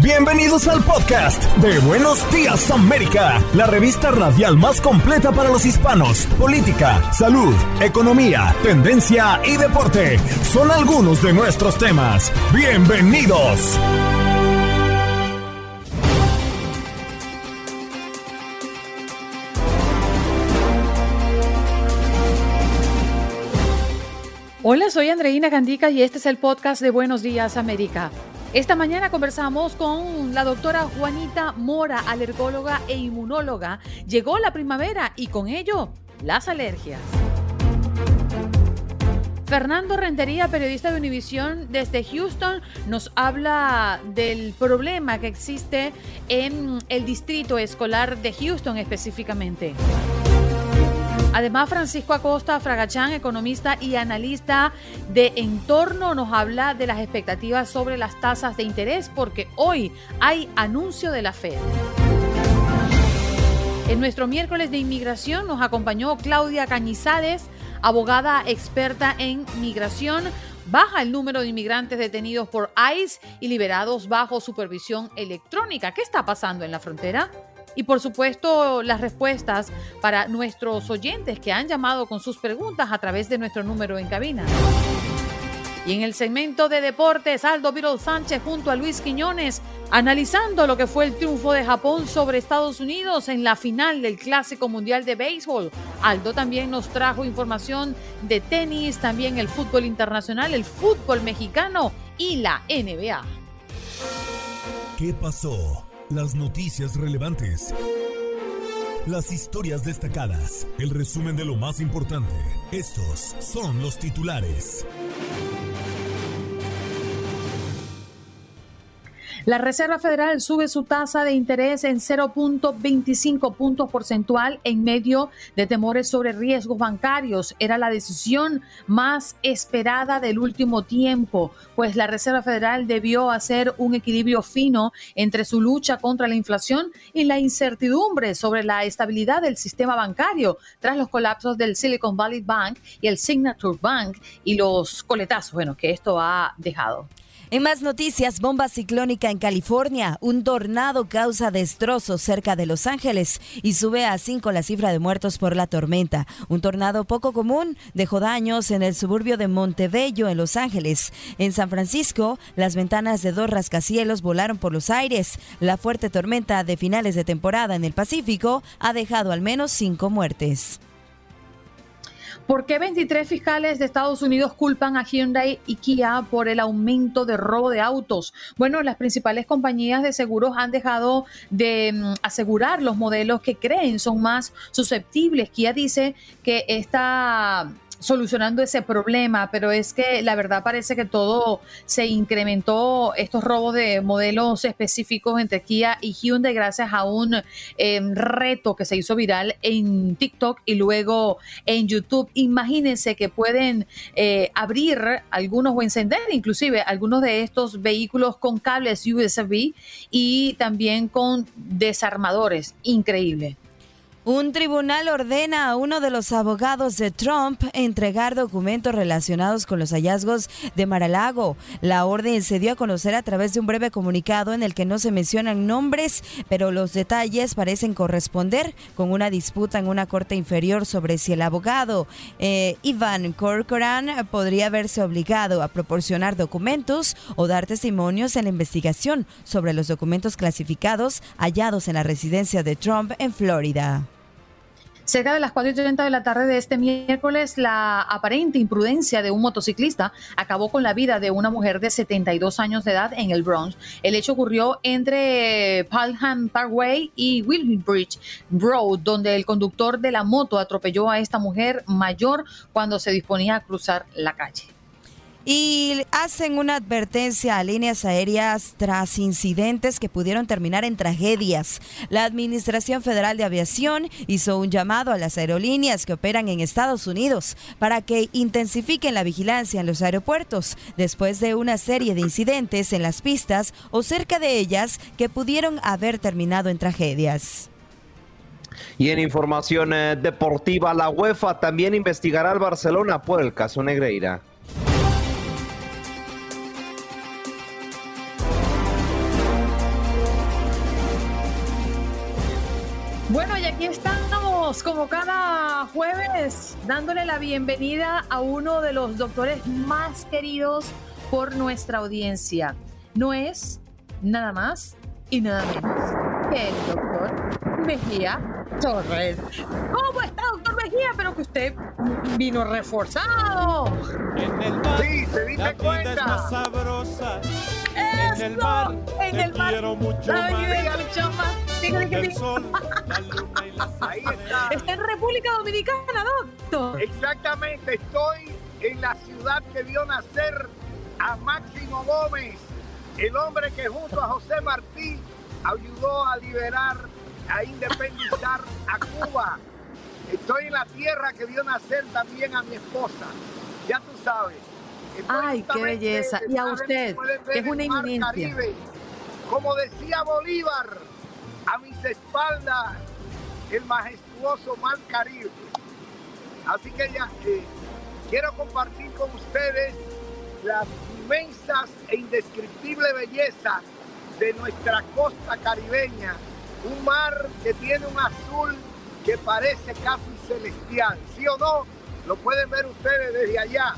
Bienvenidos al podcast de Buenos Días América, la revista radial más completa para los hispanos. Política, salud, economía, tendencia y deporte son algunos de nuestros temas. ¡Bienvenidos! Hola, soy Andreina Gandica y este es el podcast de Buenos Días América. Esta mañana conversamos con la doctora Juanita Mora, alergóloga e inmunóloga. Llegó la primavera y con ello las alergias. Fernando Rentería, periodista de Univisión desde Houston, nos habla del problema que existe en el distrito escolar de Houston específicamente. Además, Francisco Acosta Fragachán, economista y analista de entorno, nos habla de las expectativas sobre las tasas de interés porque hoy hay anuncio de la Fed. En nuestro miércoles de inmigración nos acompañó Claudia Cañizales, abogada experta en migración. Baja el número de inmigrantes detenidos por ICE y liberados bajo supervisión electrónica. ¿Qué está pasando en la frontera? Y por supuesto, las respuestas para nuestros oyentes que han llamado con sus preguntas a través de nuestro número en cabina. Y en el segmento de deportes, Aldo Virol Sánchez junto a Luis Quiñones, analizando lo que fue el triunfo de Japón sobre Estados Unidos en la final del Clásico Mundial de Béisbol. Aldo también nos trajo información de tenis, también el fútbol internacional, el fútbol mexicano y la NBA. ¿Qué pasó? Las noticias relevantes, las historias destacadas, el resumen de lo más importante. Estos son los titulares. La Reserva Federal sube su tasa de interés en 0.25 puntos porcentual en medio de temores sobre riesgos bancarios. Era la decisión más esperada del último tiempo, pues la Reserva Federal debió hacer un equilibrio fino entre su lucha contra la inflación y la incertidumbre sobre la estabilidad del sistema bancario tras los colapsos del Silicon Valley Bank y el Signature Bank y los coletazos, que esto ha dejado. En más noticias, bomba ciclónica en California. Un tornado causa destrozos cerca de Los Ángeles y sube a 5 la cifra de muertos por la tormenta. Un tornado poco común dejó daños en el suburbio de Montebello, en Los Ángeles. En San Francisco, las ventanas de 2 rascacielos volaron por los aires. La fuerte tormenta de finales de temporada en el Pacífico ha dejado al menos 5 muertes. ¿Por qué 23 fiscales de Estados Unidos culpan a Hyundai y Kia por el aumento de robo de autos? Bueno, las principales compañías de seguros han dejado de asegurar los modelos que creen son más susceptibles. Kia dice que está solucionando ese problema, pero es que la verdad parece que todo se incrementó, estos robos de modelos específicos entre Kia y Hyundai gracias a un reto que se hizo viral en TikTok y luego en YouTube. Imagínense que pueden abrir algunos o encender inclusive algunos de estos vehículos con cables USB y también con desarmadores. Increíble. Un tribunal ordena a uno de los abogados de Trump entregar documentos relacionados con los hallazgos de Mar-a-Lago. La orden se dio a conocer a través de un breve comunicado en el que no se mencionan nombres, pero los detalles parecen corresponder con una disputa en una corte inferior sobre si el abogado Ivan Corcoran podría verse obligado a proporcionar documentos o dar testimonios en la investigación sobre los documentos clasificados hallados en la residencia de Trump en Florida. Cerca de las 4:30 de la tarde de este miércoles, la aparente imprudencia de un motociclista acabó con la vida de una mujer de 72 años de edad en el Bronx. El hecho ocurrió entre Palham Parkway y Williamsbridge Road, donde el conductor de la moto atropelló a esta mujer mayor cuando se disponía a cruzar la calle. Y hacen una advertencia a líneas aéreas tras incidentes que pudieron terminar en tragedias. La Administración Federal de Aviación hizo un llamado a las aerolíneas que operan en Estados Unidos para que intensifiquen la vigilancia en los aeropuertos después de una serie de incidentes en las pistas o cerca de ellas que pudieron haber terminado en tragedias. Y en información deportiva, la UEFA también investigará al Barcelona por el caso Negreira. Bueno, y aquí estamos, como cada jueves, dándole la bienvenida a uno de los doctores más queridos por nuestra audiencia. No es nada más y nada menos que el doctor Mejía Torres. ¿Cómo está, doctor Mejía? Pero que usted vino reforzado. En el mar, sí, se dice la cuenta. vida es más sabrosa. En el mar, te quiero mucho la más. vida es mucho más. Dígale que El sí. sol, la luna y las Ahí estrellas. está. Está en República Dominicana, doctor. Exactamente, estoy en la ciudad que vio nacer a Máximo Gómez, el hombre que junto a José Martí ayudó a liberar, a independizar a Cuba. Estoy en la tierra que vio nacer también a mi esposa, ya tú sabes. Estoy Ay, qué justamente belleza. Y a detrás de usted, pueden ver que es una el mar eminencia. Caribe. Como decía Bolívar, a mis espaldas el majestuoso mar Caribe. Así que ya quiero compartir con ustedes las inmensas e indescriptible belleza de nuestra costa caribeña. Un mar que tiene un azul que parece casi celestial. ¿Sí o no? Lo pueden ver ustedes desde allá.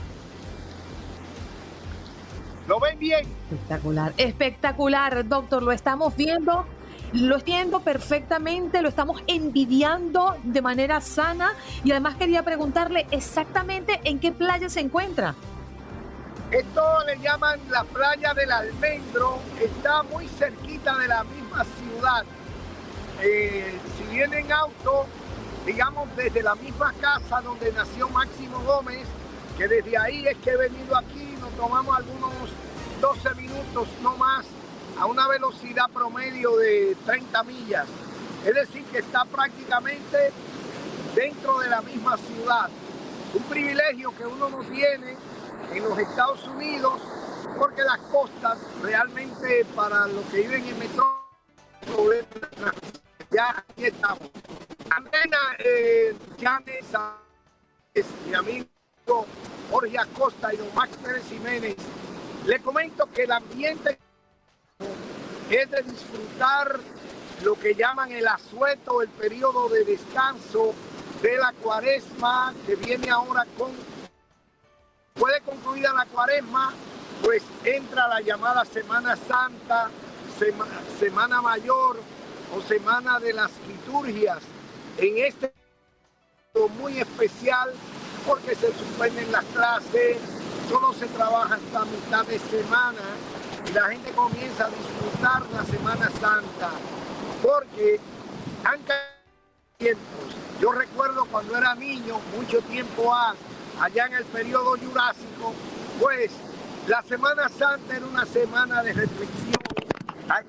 ¿Lo ven bien? Espectacular, espectacular, doctor. Lo estamos viendo perfectamente, lo estamos envidiando de manera sana y además quería preguntarle exactamente en qué playa se encuentra. Esto le llaman la playa del Almendro, está muy cerquita de la misma ciudad. Si viene en auto, digamos desde la misma casa donde nació Máximo Gómez, que desde ahí es que he venido aquí, nos tomamos algunos 12 minutos, no más, a una velocidad promedio de 30 millas. Es decir, que está prácticamente dentro de la misma ciudad. Un privilegio que uno no tiene en los Estados Unidos, porque las costas realmente para los que viven en metrópoli, ya aquí estamos. Andena Llanes, mi amigo Jorge Acosta y don Max Pérez Jiménez, le comento que el ambiente es de disfrutar lo que llaman el asueto, el periodo de descanso de la cuaresma que viene ahora puede concluir la cuaresma, pues entra la llamada Semana Santa, Semana Mayor o Semana de las Liturgias. En este muy especial porque se suspenden las clases, solo se trabaja hasta mitad de semana y la gente comienza a disfrutar la Semana Santa porque han cambiado tiempos. Yo recuerdo cuando era niño, mucho tiempo allá en el periodo jurásico, pues la Semana Santa era una semana de reflexión. Ay,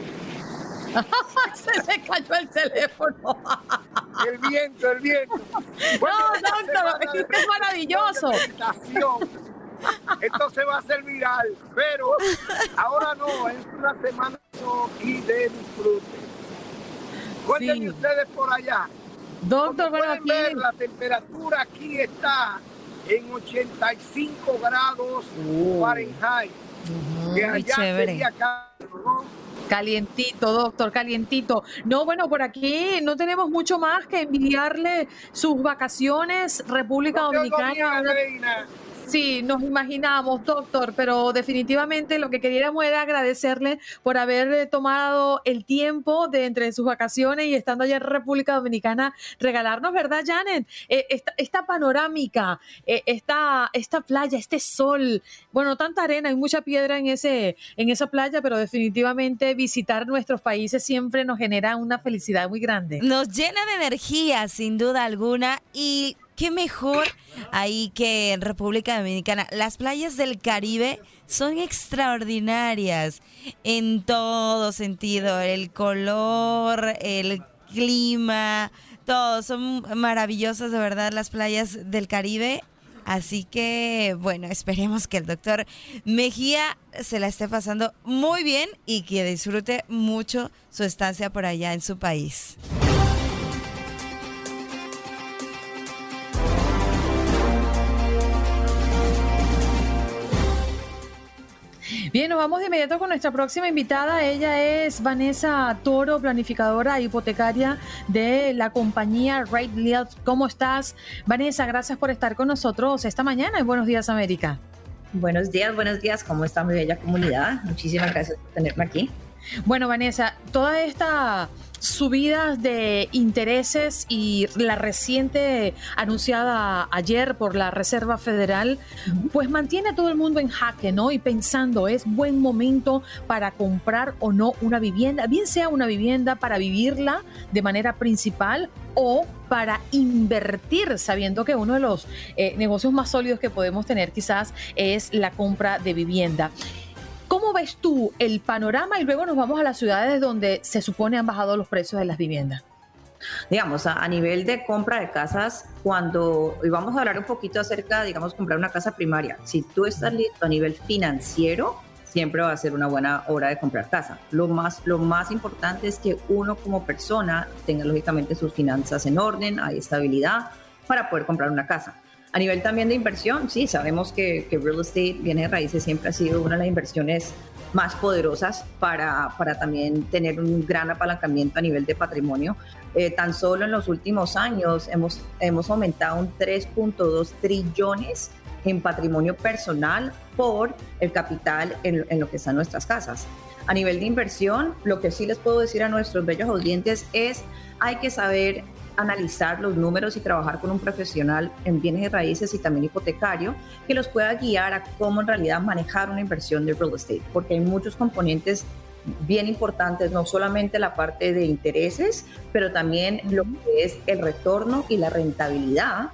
Se le cayó el teléfono. el viento. Bueno, No, doctor, es que es maravilloso. Esto se va a hacer viral, pero ahora no, es una semana y de disfrute. Cuéntenme Sí. ustedes por allá. Doctor, Como bueno, pueden aquí ver, la temperatura aquí está en 85 grados Fahrenheit. Que Muy allá chévere. sería calor, ¿no? calientito, doctor, calientito. No, bueno, por aquí no tenemos mucho más que envidiarle sus vacaciones, República No te oigo Dominicana. bien, Reina. Sí, nos imaginamos, doctor, pero definitivamente lo que queríamos era agradecerle por haber tomado el tiempo de entre sus vacaciones y estando allá en República Dominicana, regalarnos, ¿verdad, Janet? Esta panorámica, esta playa, este sol, bueno, tanta arena, hay mucha piedra en esa playa, pero definitivamente visitar nuestros países siempre nos genera una felicidad muy grande. Nos llena de energía, sin duda alguna, y qué mejor ahí que en República Dominicana. Las playas del Caribe son extraordinarias en todo sentido. El color, el clima, todo. Son maravillosas, de verdad, las playas del Caribe. Así que, bueno, esperemos que el doctor Mejía se la esté pasando muy bien y que disfrute mucho su estancia por allá en su país. Bien, nos vamos de inmediato con nuestra próxima invitada. Ella es Vanessa Toro, planificadora hipotecaria de la compañía Rate Lead. ¿Cómo estás, Vanessa? Gracias por estar con nosotros esta mañana en Buenos Días, América. Buenos días. ¿Cómo está mi bella comunidad? Muchísimas gracias por tenerme aquí. Bueno, Vanessa, toda esta subida de intereses y la reciente anunciada ayer por la Reserva Federal, pues mantiene a todo el mundo en jaque, ¿no? Y pensando, ¿es buen momento para comprar o no una vivienda? Bien sea una vivienda para vivirla de manera principal o para invertir, sabiendo que uno de los negocios más sólidos que podemos tener quizás es la compra de vivienda. ¿Cómo ves tú el panorama? Y luego nos vamos a las ciudades donde se supone han bajado los precios de las viviendas. Digamos, a nivel de compra de casas, y vamos a hablar un poquito acerca, digamos, comprar una casa primaria. Si tú estás listo a nivel financiero, siempre va a ser una buena hora de comprar casa. Lo más importante es que uno como persona tenga lógicamente sus finanzas en orden, hay estabilidad para poder comprar una casa. A nivel también de inversión, sí, sabemos que real estate, bienes raíces, siempre ha sido una de las inversiones más poderosas para también tener un gran apalancamiento a nivel de patrimonio. Tan solo en los últimos años hemos aumentado un 3.2 trillones en patrimonio personal por el capital en lo que están nuestras casas. A nivel de inversión, lo que sí les puedo decir a nuestros bellos audientes es hay que saber analizar los números y trabajar con un profesional en bienes y raíces y también hipotecario que los pueda guiar a cómo en realidad manejar una inversión de real estate, porque hay muchos componentes bien importantes, no solamente la parte de intereses, pero también lo que es el retorno y la rentabilidad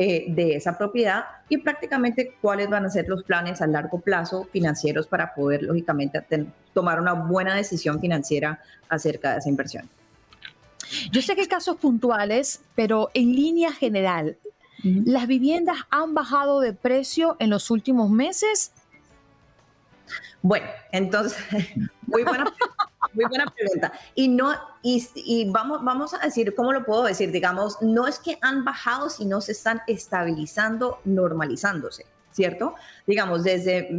de esa propiedad y prácticamente cuáles van a ser los planes a largo plazo financieros para poder lógicamente tomar una buena decisión financiera acerca de esa inversión. Yo sé que hay casos puntuales, pero en línea general, ¿las viviendas han bajado de precio en los últimos meses? Bueno, entonces, muy buena pregunta. Y vamos a decir, ¿cómo lo puedo decir? Digamos, no es que han bajado, sino se están estabilizando, normalizándose, ¿cierto? Digamos, desde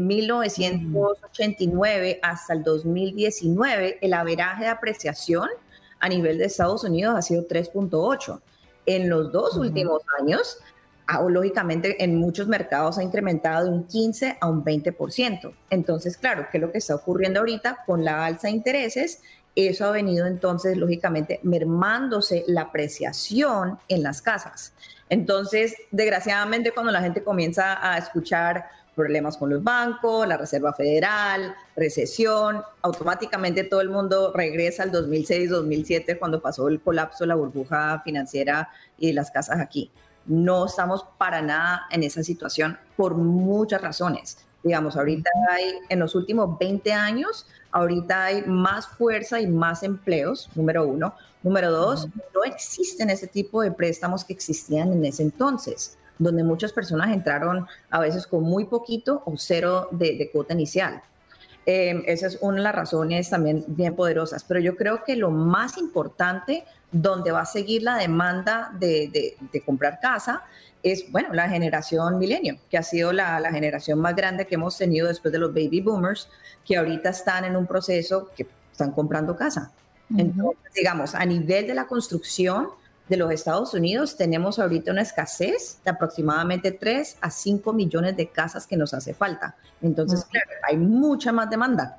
1989 hasta el 2019, el averaje de apreciación a nivel de Estados Unidos ha sido 3.8. En los dos últimos años, lógicamente en muchos mercados ha incrementado de un 15 a un 20%. Entonces, claro, ¿qué es lo que está ocurriendo ahorita con la alza de intereses? Eso ha venido entonces, lógicamente, mermándose la apreciación en las casas. Entonces, desgraciadamente, cuando la gente comienza a escuchar problemas con los bancos, la Reserva Federal, recesión, automáticamente todo el mundo regresa al 2006-2007 cuando pasó el colapso, la burbuja financiera y las casas aquí. No estamos para nada en esa situación por muchas razones. Digamos, ahorita en los últimos 20 años, ahorita hay más fuerza y más empleos, número uno. Número dos, no existen ese tipo de préstamos que existían en ese entonces, donde muchas personas entraron a veces con muy poquito o cero de cuota inicial. Esa es una de las razones también bien poderosas, pero yo creo que lo más importante donde va a seguir la demanda de comprar casa es, bueno, la generación milenio, que ha sido la generación más grande que hemos tenido después de los baby boomers, que ahorita están en un proceso que están comprando casa. Entonces, digamos, a nivel de la construcción de los Estados Unidos, tenemos ahorita una escasez de aproximadamente 3 a 5 millones de casas que nos hace falta. Entonces, claro, hay mucha más demanda.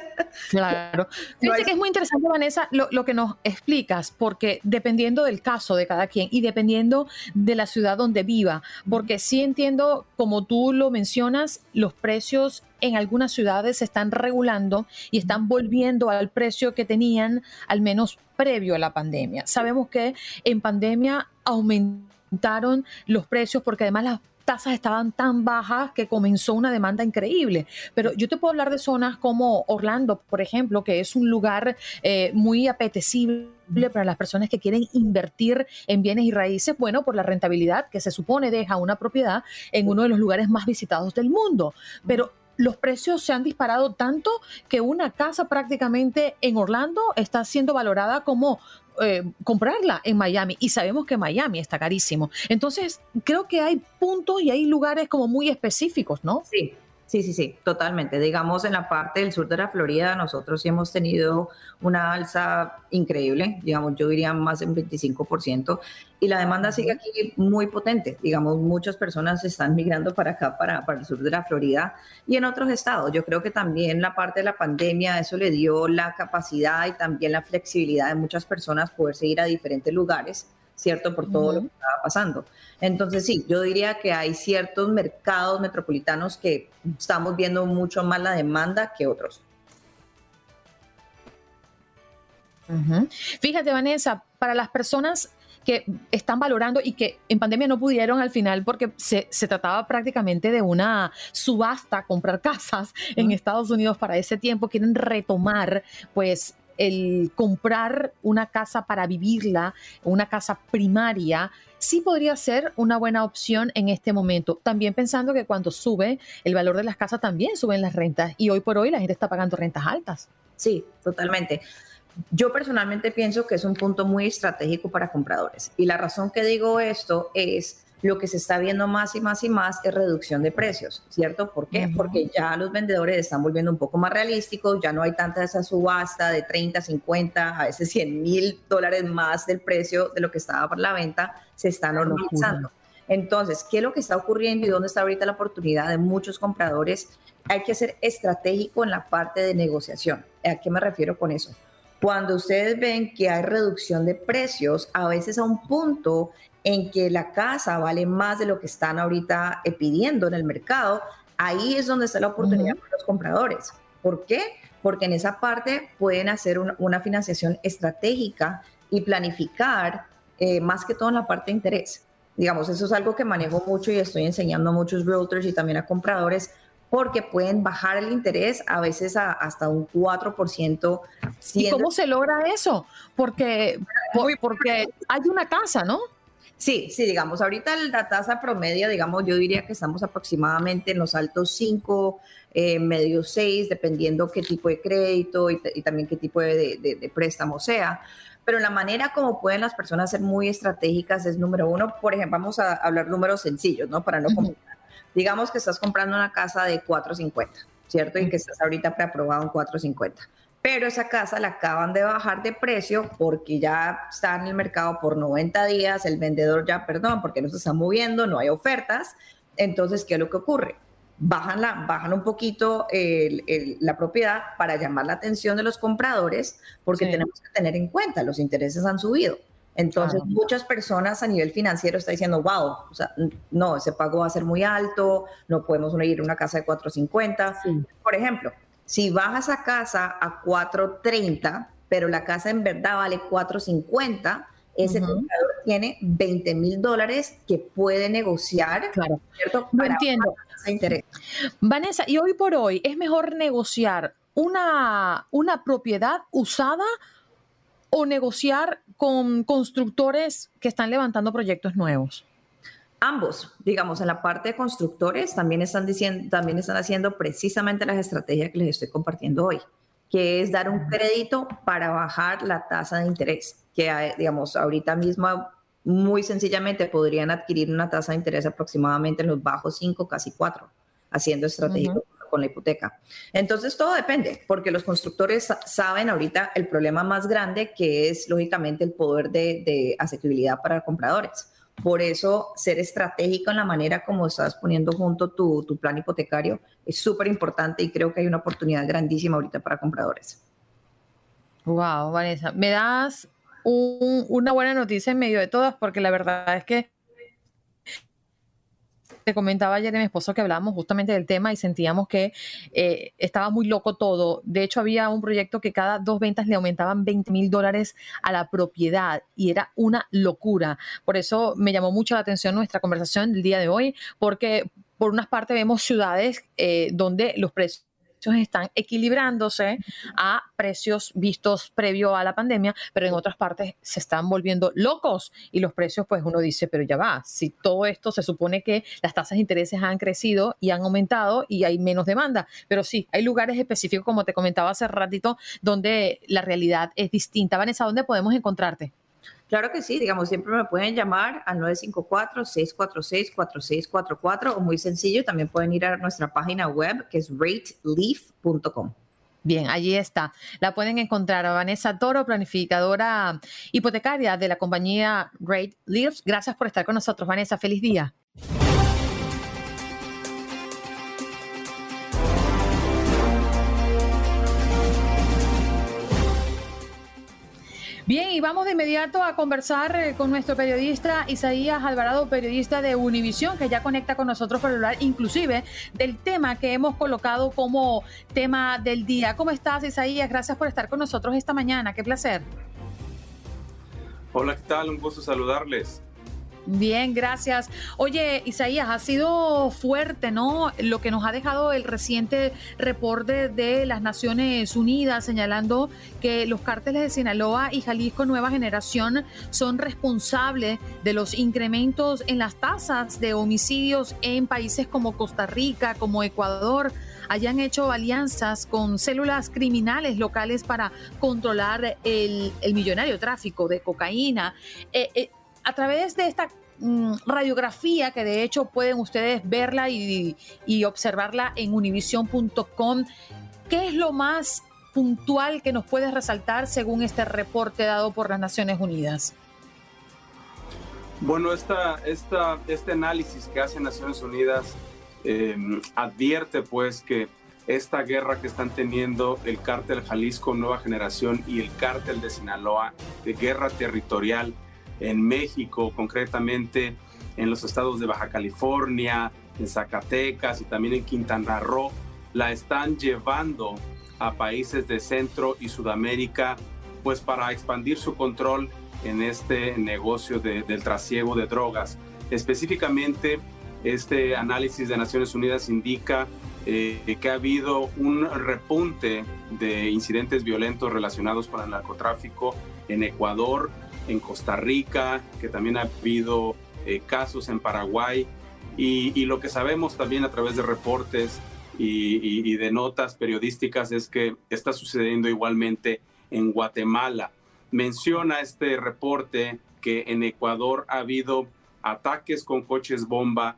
Claro. Fíjate que es muy interesante, Vanessa, lo que nos explicas, porque dependiendo del caso de cada quien y dependiendo de la ciudad donde viva, porque sí entiendo, como tú lo mencionas, los precios en algunas ciudades se están regulando y están volviendo al precio que tenían al menos previo a la pandemia. Sabemos que en pandemia aumentaron los precios porque además las tasas estaban tan bajas que comenzó una demanda increíble. Pero yo te puedo hablar de zonas como Orlando, por ejemplo, que es un lugar muy apetecible para las personas que quieren invertir en bienes y raíces, bueno, por la rentabilidad que se supone deja una propiedad en uno de los lugares más visitados del mundo. Pero los precios se han disparado tanto que una casa prácticamente en Orlando está siendo valorada como comprarla en Miami, y sabemos que Miami está carísimo. Entonces, creo que hay puntos y hay lugares como muy específicos, ¿no? Sí, Sí, totalmente. Digamos, en la parte del sur de la Florida, nosotros sí hemos tenido una alza increíble, digamos, yo diría más del 25%, y la demanda sigue aquí muy potente. Digamos, muchas personas están migrando para acá, para el sur de la Florida y en otros estados. Yo creo que también la parte de la pandemia, eso le dio la capacidad y también la flexibilidad de muchas personas poderse ir a diferentes lugares, ¿cierto? Por todo lo que estaba pasando. Entonces, sí, yo diría que hay ciertos mercados metropolitanos que estamos viendo mucho más la demanda que otros. Fíjate, Vanessa, para las personas que están valorando y que en pandemia no pudieron al final porque se trataba prácticamente de una subasta, comprar casas en Estados Unidos para ese tiempo, quieren retomar pues el comprar una casa para vivirla, una casa primaria, sí podría ser una buena opción en este momento. También pensando que cuando sube el valor de las casas también suben las rentas y hoy por hoy la gente está pagando rentas altas. Sí, totalmente. Yo personalmente pienso que es un punto muy estratégico para compradores. Y la razón que digo esto es lo que se está viendo más y más y más es reducción de precios, ¿cierto? ¿Por qué? Porque ya los vendedores están volviendo un poco más realísticos, ya no hay tanta esa subasta de 30, 50, a veces $100,000 más del precio de lo que estaba por la venta, se está normalizando. Entonces, ¿qué es lo que está ocurriendo y dónde está ahorita la oportunidad de muchos compradores? Hay que ser estratégico en la parte de negociación. ¿A qué me refiero con eso? Cuando ustedes ven que hay reducción de precios, a veces a un punto en que la casa vale más de lo que están ahorita pidiendo en el mercado, ahí es donde está la oportunidad para los compradores. ¿Por qué? Porque en esa parte pueden hacer una financiación estratégica y planificar más que todo en la parte de interés. Digamos, eso es algo que manejo mucho y estoy enseñando a muchos realtors y también a compradores porque pueden bajar el interés a veces hasta un 4%. ¿Y cómo se logra eso? Porque hay una casa, ¿no? Sí, digamos, ahorita la tasa promedio, digamos, yo diría que estamos aproximadamente en los altos 5, medio 6, dependiendo qué tipo de crédito y también qué tipo de préstamo sea. Pero la manera como pueden las personas ser muy estratégicas es, número uno, por ejemplo, vamos a hablar números sencillos, ¿no? Para no complicar. Digamos que estás comprando una casa de 450, ¿cierto? Y que estás ahorita preaprobado en 450. Pero esa casa la acaban de bajar de precio porque ya está en el mercado por 90 días, el vendedor ya, porque no se está moviendo, no hay ofertas. Entonces, ¿qué es lo que ocurre? Bajan un poquito la propiedad para llamar la atención de los compradores porque tenemos que tener en cuenta, los intereses han subido. Entonces, muchas personas a nivel financiero están diciendo, wow, o sea, no, ese pago va a ser muy alto, no podemos ir a una casa de 450. Por ejemplo, si bajas a casa a 430, pero la casa en verdad vale 450, ese comprador tiene $20,000 que puede negociar, ¿cierto? Lo entiendo. Interés. Vanessa, y hoy por hoy, ¿es mejor negociar una propiedad usada o negociar con constructores que están levantando proyectos nuevos? Ambos, digamos, en la parte de constructores también están haciendo precisamente las estrategias que les estoy compartiendo hoy, que es dar un crédito para bajar la tasa de interés, que digamos, ahorita mismo muy sencillamente podrían adquirir una tasa de interés aproximadamente en los bajos 5, casi 4, haciendo estratégico con la hipoteca. Entonces todo depende, porque los constructores saben ahorita el problema más grande que es lógicamente el poder de asequibilidad para compradores. Por eso ser estratégico en la manera como estás poniendo junto tu plan hipotecario es súper importante y creo que hay una oportunidad grandísima ahorita para compradores. Wow, Vanessa, me das una buena noticia en medio de todas, porque la verdad es que te comentaba ayer a mi esposo que hablábamos justamente del tema y sentíamos que estaba muy loco todo. De hecho, había un proyecto que cada 2 ventas le aumentaban $20,000 a la propiedad y era una locura. Por eso me llamó mucho la atención nuestra conversación del día de hoy, porque por unas partes vemos ciudades donde los precios están equilibrándose a precios vistos previo a la pandemia, pero en otras partes se están volviendo locos y los precios, pues uno dice, pero ya va, si todo esto se supone que las tasas de intereses han crecido y han aumentado y hay menos demanda, pero sí, hay lugares específicos, como te comentaba hace ratito, donde la realidad es distinta. Vanessa, ¿dónde podemos encontrarte? Claro que sí, digamos, siempre me pueden llamar al 954-646-4644 o muy sencillo, también pueden ir a nuestra página web que es rateleaf.com. Bien, allí está. La pueden encontrar a Vanessa Toro, planificadora hipotecaria de la compañía Great Leaf. Gracias por estar con nosotros, Vanessa. Feliz día. Bien, y vamos de inmediato a conversar con nuestro periodista Isaías Alvarado, periodista de Univisión, que ya conecta con nosotros para hablar inclusive del tema que hemos colocado como tema del día. ¿Cómo estás, Isaías? Gracias por estar con nosotros esta mañana. Qué placer. Hola, ¿qué tal? Un gusto saludarles. Bien, gracias. Oye, Isaías, ha sido fuerte, ¿no? Lo que nos ha dejado el reciente reporte de las Naciones Unidas señalando que los cárteles de Sinaloa y Jalisco Nueva Generación son responsables de los incrementos en las tasas de homicidios en países como Costa Rica, como Ecuador. Hayan hecho alianzas con células criminales locales para controlar el millonario tráfico de cocaína. A través de esta radiografía, que de hecho pueden ustedes verla y observarla en univision.com, ¿qué es lo más puntual que nos puedes resaltar según este reporte dado por las Naciones Unidas? Bueno, este análisis que hace Naciones Unidas advierte pues que esta guerra que están teniendo el cártel Jalisco Nueva Generación y el cártel de Sinaloa, de guerra territorial en México, concretamente en los estados de Baja California, en Zacatecas y también en Quintana Roo, la están llevando a países de Centro y Sudamérica, pues para expandir su control en este negocio del trasiego de drogas. Específicamente, este análisis de Naciones Unidas indica que ha habido un repunte de incidentes violentos relacionados con el narcotráfico en Ecuador, en Costa Rica, que también ha habido casos en Paraguay, y lo que sabemos también a través de reportes y de notas periodísticas es que está sucediendo igualmente en Guatemala. Menciona este reporte que en Ecuador ha habido ataques con coches bomba,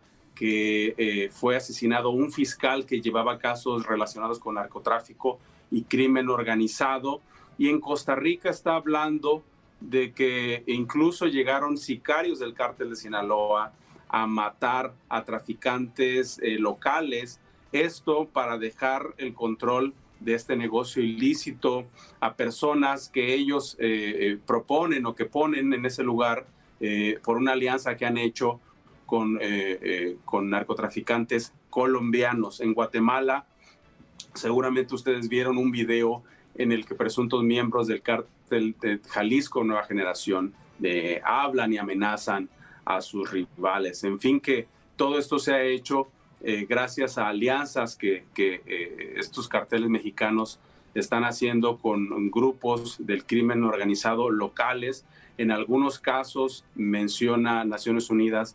que fue asesinado un fiscal que llevaba casos relacionados con narcotráfico y crimen organizado, y en Costa Rica está hablando de que incluso llegaron sicarios del cártel de Sinaloa a matar a traficantes locales, esto para dejar el control de este negocio ilícito a personas que ellos proponen o que ponen en ese lugar por una alianza que han hecho con narcotraficantes colombianos. En Guatemala, seguramente ustedes vieron un video en el que presuntos miembros del cártel de Jalisco Nueva Generación hablan y amenazan a sus rivales. En fin, que todo esto se ha hecho gracias a alianzas que estos carteles mexicanos están haciendo con grupos del crimen organizado locales. En algunos casos, menciona Naciones Unidas,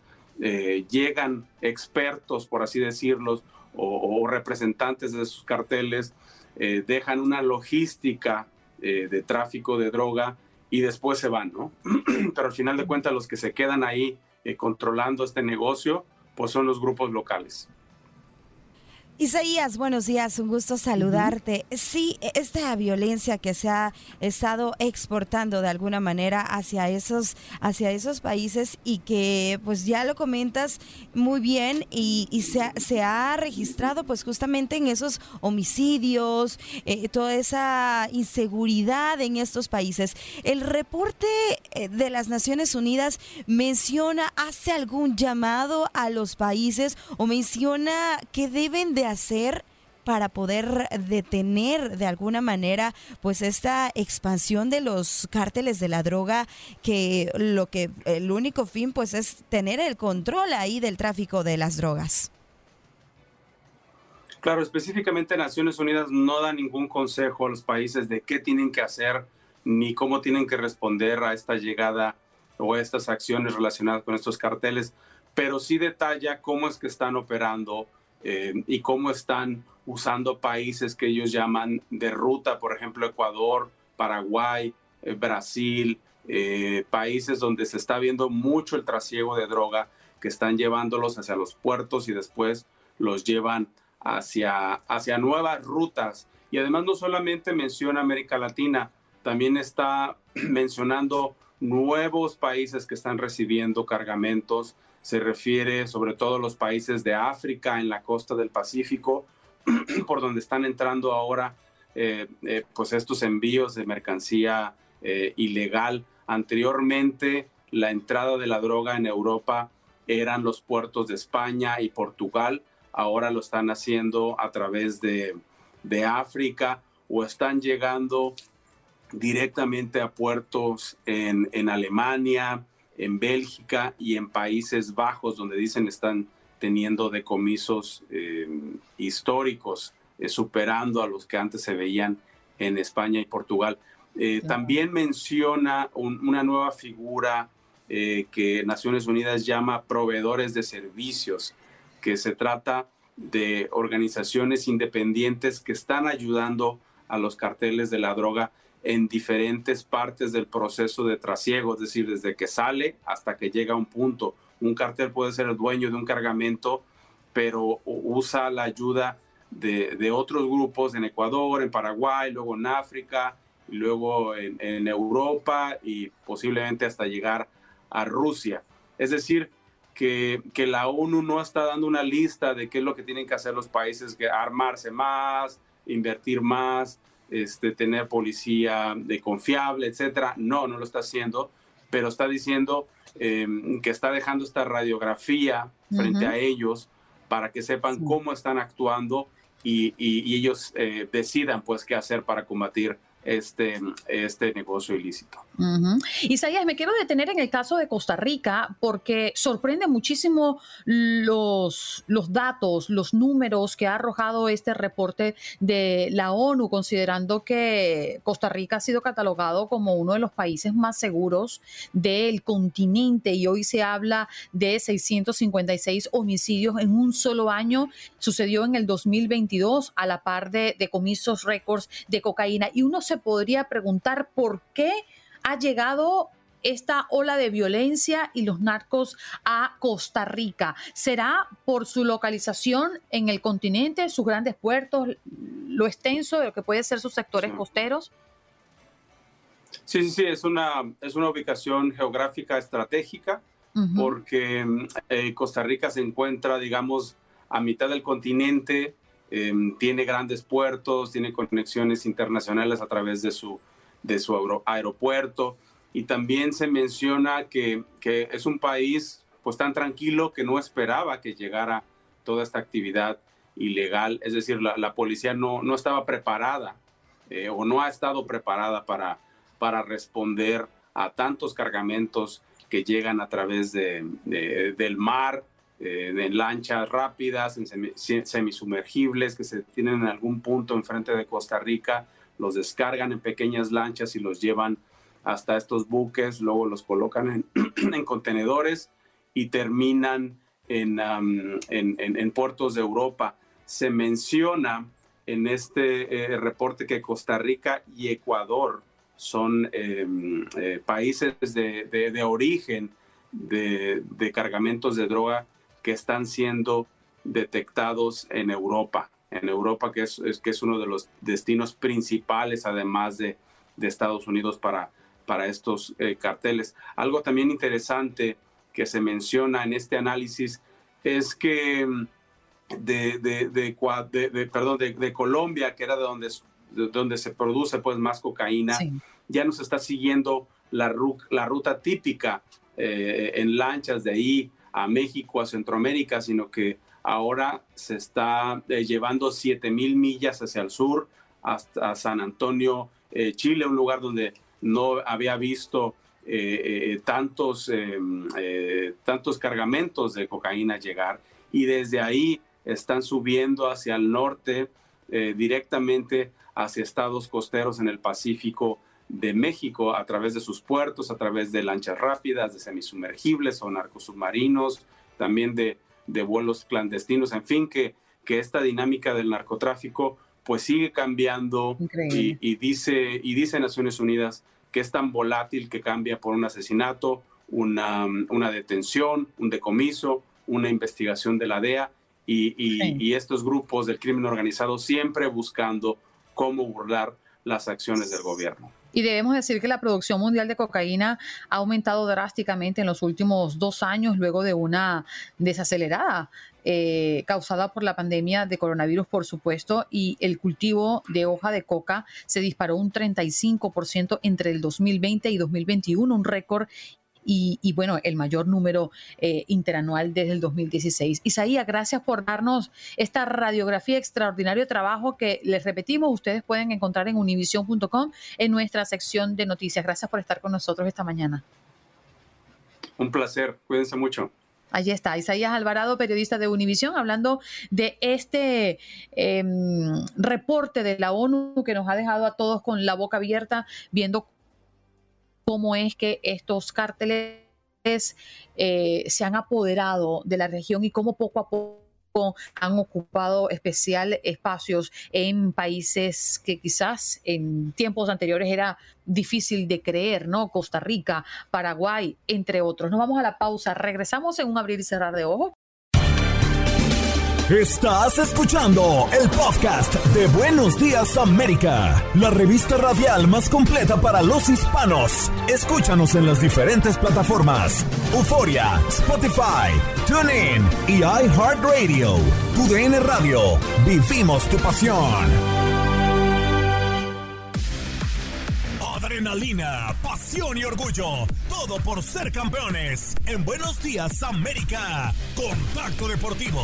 llegan expertos, por así decirlo, o representantes de sus carteles, dejan una logística de tráfico de droga y después se van, ¿no? Pero al final de cuentas los que se quedan ahí controlando este negocio, pues son los grupos locales. Isaías, buenos días, un gusto saludarte. Sí, esta violencia que se ha estado exportando de alguna manera hacia esos países y que pues ya lo comentas muy bien y se ha registrado pues justamente en esos homicidios, toda esa inseguridad en estos países. El reporte de las Naciones Unidas hace algún llamado a los países o menciona que deben de hacer para poder detener de alguna manera pues esta expansión de los cárteles de la droga, que el único fin pues es tener el control ahí del tráfico de las drogas? Claro, específicamente Naciones Unidas no da ningún consejo a los países de qué tienen que hacer ni cómo tienen que responder a esta llegada o a estas acciones relacionadas con estos carteles, pero sí detalla cómo es que están operando y cómo están usando países que ellos llaman de ruta, por ejemplo, Ecuador, Paraguay, Brasil, países donde se está viendo mucho el trasiego de droga, que están llevándolos hacia los puertos y después los llevan hacia nuevas rutas. Y además no solamente menciona América Latina, también está mencionando nuevos países que están recibiendo cargamentos. Se refiere sobre todo a los países de África, en la costa del Pacífico, por donde están entrando ahora pues estos envíos de mercancía ilegal. Anteriormente, la entrada de la droga en Europa eran los puertos de España y Portugal. Ahora lo están haciendo a través de África, o están llegando directamente a puertos en Alemania, en Bélgica y en Países Bajos, donde dicen están teniendo decomisos históricos, superando a los que antes se veían en España y Portugal. También menciona una nueva figura que Naciones Unidas llama proveedores de servicios, que se trata de organizaciones independientes que están ayudando a los carteles de la droga en diferentes partes del proceso de trasiego, es decir, desde que sale hasta que llega a un punto. Un cartel puede ser el dueño de un cargamento, pero usa la ayuda de otros grupos en Ecuador, en Paraguay, luego en África, y luego en Europa y posiblemente hasta llegar a Rusia. Es decir, que la ONU no está dando una lista de qué es lo que tienen que hacer los países, que armarse más, invertir más, tener policía confiable, etcétera. No lo está haciendo, pero está diciendo que está dejando esta radiografía frente a ellos para que sepan cómo están actuando y ellos decidan pues qué hacer para combatir este negocio ilícito. Isaías, me quiero detener en el caso de Costa Rica porque sorprende muchísimo los datos, los números que ha arrojado este reporte de la ONU, considerando que Costa Rica ha sido catalogado como uno de los países más seguros del continente, y hoy se habla de 656 homicidios en un solo año. Sucedió en el 2022, a la par de decomisos récords de cocaína, y uno se podría preguntar por qué ha llegado esta ola de violencia y los narcos a Costa Rica. ¿Será por su localización en el continente, sus grandes puertos, lo extenso de lo que pueden ser sus sectores costeros? Sí, es una ubicación geográfica estratégica, porque Costa Rica se encuentra, digamos, a mitad del continente. Tiene grandes puertos, tiene conexiones internacionales a través de su aeropuerto, y también se menciona que es un país pues tan tranquilo que no esperaba que llegara toda esta actividad ilegal. Es decir, la policía no estaba preparada o no ha estado preparada para responder a tantos cargamentos que llegan a través del mar, en lanchas rápidas, en semisumergibles que se tienen en algún punto enfrente de Costa Rica, los descargan en pequeñas lanchas y los llevan hasta estos buques, luego los colocan en contenedores y terminan en puertos de Europa. Se menciona en este reporte que Costa Rica y Ecuador son países de origen de cargamentos de droga que están siendo detectados en Europa, que es uno de los destinos principales, además de Estados Unidos, para estos carteles. Algo también interesante que se menciona en este análisis es que de Colombia, que era de donde se produce pues más cocaína, ya no se está siguiendo la ruta típica en lanchas de ahí a México, a Centroamérica, sino que ahora se está llevando 7,000 millas hacia el sur, hasta San Antonio, Chile, un lugar donde no había visto tantos cargamentos de cocaína llegar, y desde ahí están subiendo hacia el norte, directamente hacia estados costeros en el Pacífico de México, a través de sus puertos, a través de lanchas rápidas, de semisumergibles o narcosubmarinos, también de vuelos clandestinos. En fin, que esta dinámica del narcotráfico pues sigue cambiando, y dice Naciones Unidas que es tan volátil, que cambia por un asesinato, una detención, un decomiso, una investigación de la DEA y estos grupos del crimen organizado siempre buscando cómo burlar las acciones del gobierno. Y debemos decir que la producción mundial de cocaína ha aumentado drásticamente en los últimos 2 años, luego de una desacelerada causada por la pandemia de coronavirus, por supuesto, y el cultivo de hoja de coca se disparó un 35% entre el 2020 y 2021, un récord y bueno, el mayor número interanual desde el 2016. Isaías, gracias por darnos esta radiografía extraordinario de trabajo que, les repetimos, ustedes pueden encontrar en univision.com en nuestra sección de noticias. Gracias por estar con nosotros esta mañana. Un placer, cuídense mucho. Allí está, Isaías Alvarado, periodista de Univision, hablando de este reporte de la ONU que nos ha dejado a todos con la boca abierta, viendo cómo es que estos cárteles se han apoderado de la región y cómo poco a poco han ocupado especial espacios en países que quizás en tiempos anteriores era difícil de creer, ¿no? Costa Rica, Paraguay, entre otros. Nos vamos a la pausa. Regresamos en un abrir y cerrar de ojos. Estás escuchando el podcast de Buenos Días América, la revista radial más completa para los hispanos. Escúchanos en las diferentes plataformas: Euforia, Spotify, TuneIn y iHeartRadio. TUDN Radio, vivimos tu pasión. Adrenalina, pasión y orgullo, todo por ser campeones. En Buenos Días América, Contacto Deportivo.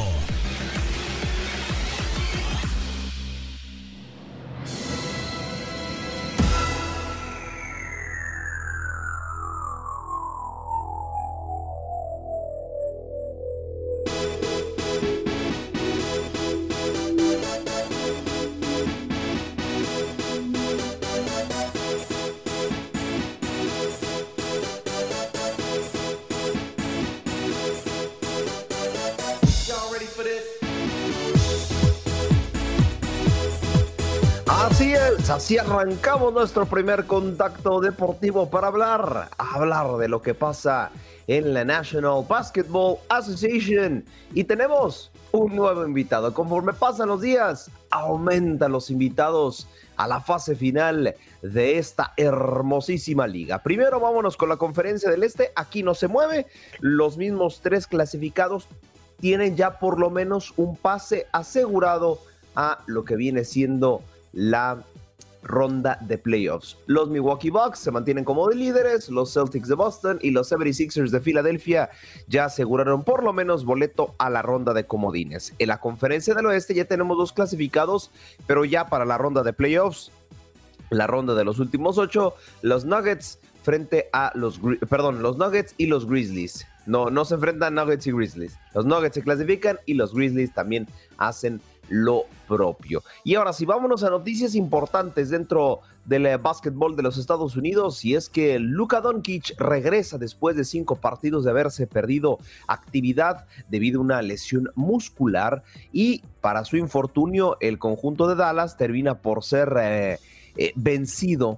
Así arrancamos nuestro primer contacto deportivo para hablar de lo que pasa en la National Basketball Association. Y tenemos un nuevo invitado. Conforme pasan los días, aumentan los invitados a la fase final de esta hermosísima liga. Primero vámonos con la Conferencia del Este. Aquí no se mueve. Los mismos 3 clasificados tienen ya por lo menos un pase asegurado a lo que viene siendo la ronda de playoffs. Los Milwaukee Bucks se mantienen como de líderes, los Celtics de Boston y los 76ers de Filadelfia ya aseguraron por lo menos boleto a la ronda de comodines. En la Conferencia del Oeste ya tenemos 2 clasificados, pero ya para la ronda de playoffs, la ronda de los últimos 8, los Nuggets frente a los Nuggets y los Grizzlies. No se enfrentan Nuggets y Grizzlies. Los Nuggets se clasifican y los Grizzlies también hacen lo propio. Y ahora sí, vámonos a noticias importantes dentro del básquetbol de los Estados Unidos, y es que Luka Doncic regresa después de 5 partidos de haberse perdido actividad debido a una lesión muscular, y para su infortunio el conjunto de Dallas termina por ser vencido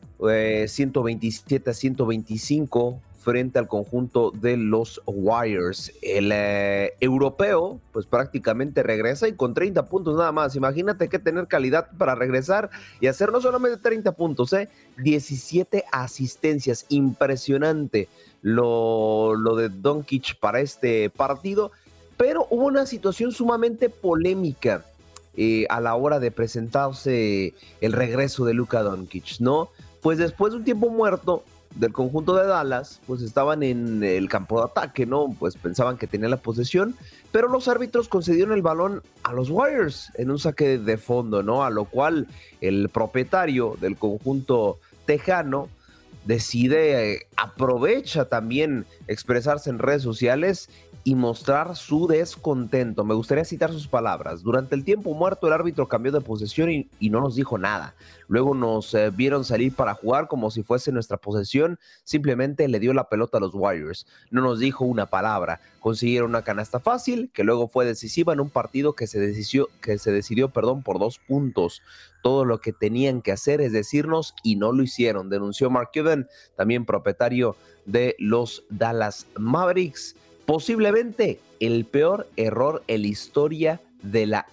127-125 frente al conjunto de los Warriors. El europeo pues prácticamente regresa y con 30 puntos nada más. Imagínate que tener calidad para regresar y hacer no solamente 30 puntos, 17 asistencias. Impresionante lo de Doncic para este partido, pero hubo una situación sumamente polémica a la hora de presentarse el regreso de Luka Doncic, ¿no? Pues después de un tiempo muerto del conjunto de Dallas, pues estaban en el campo de ataque, ¿no? Pues pensaban que tenía la posesión, pero los árbitros concedieron el balón a los Warriors en un saque de fondo, ¿no? A lo cual el propietario del conjunto tejano aprovecha también expresarse en redes sociales y mostrar su descontento. Me gustaría citar sus palabras. Durante el tiempo muerto el árbitro cambió de posesión y no nos dijo nada. Luego nos vieron salir para jugar como si fuese nuestra posesión. Simplemente le dio la pelota a los Warriors. No nos dijo una palabra. Consiguieron una canasta fácil que luego fue decisiva en un partido que se decidió por 2 puntos. Todo lo que tenían que hacer es decirnos y no lo hicieron, denunció Mark Cuban, también propietario de los Dallas Mavericks. Posiblemente el peor error en la historia de la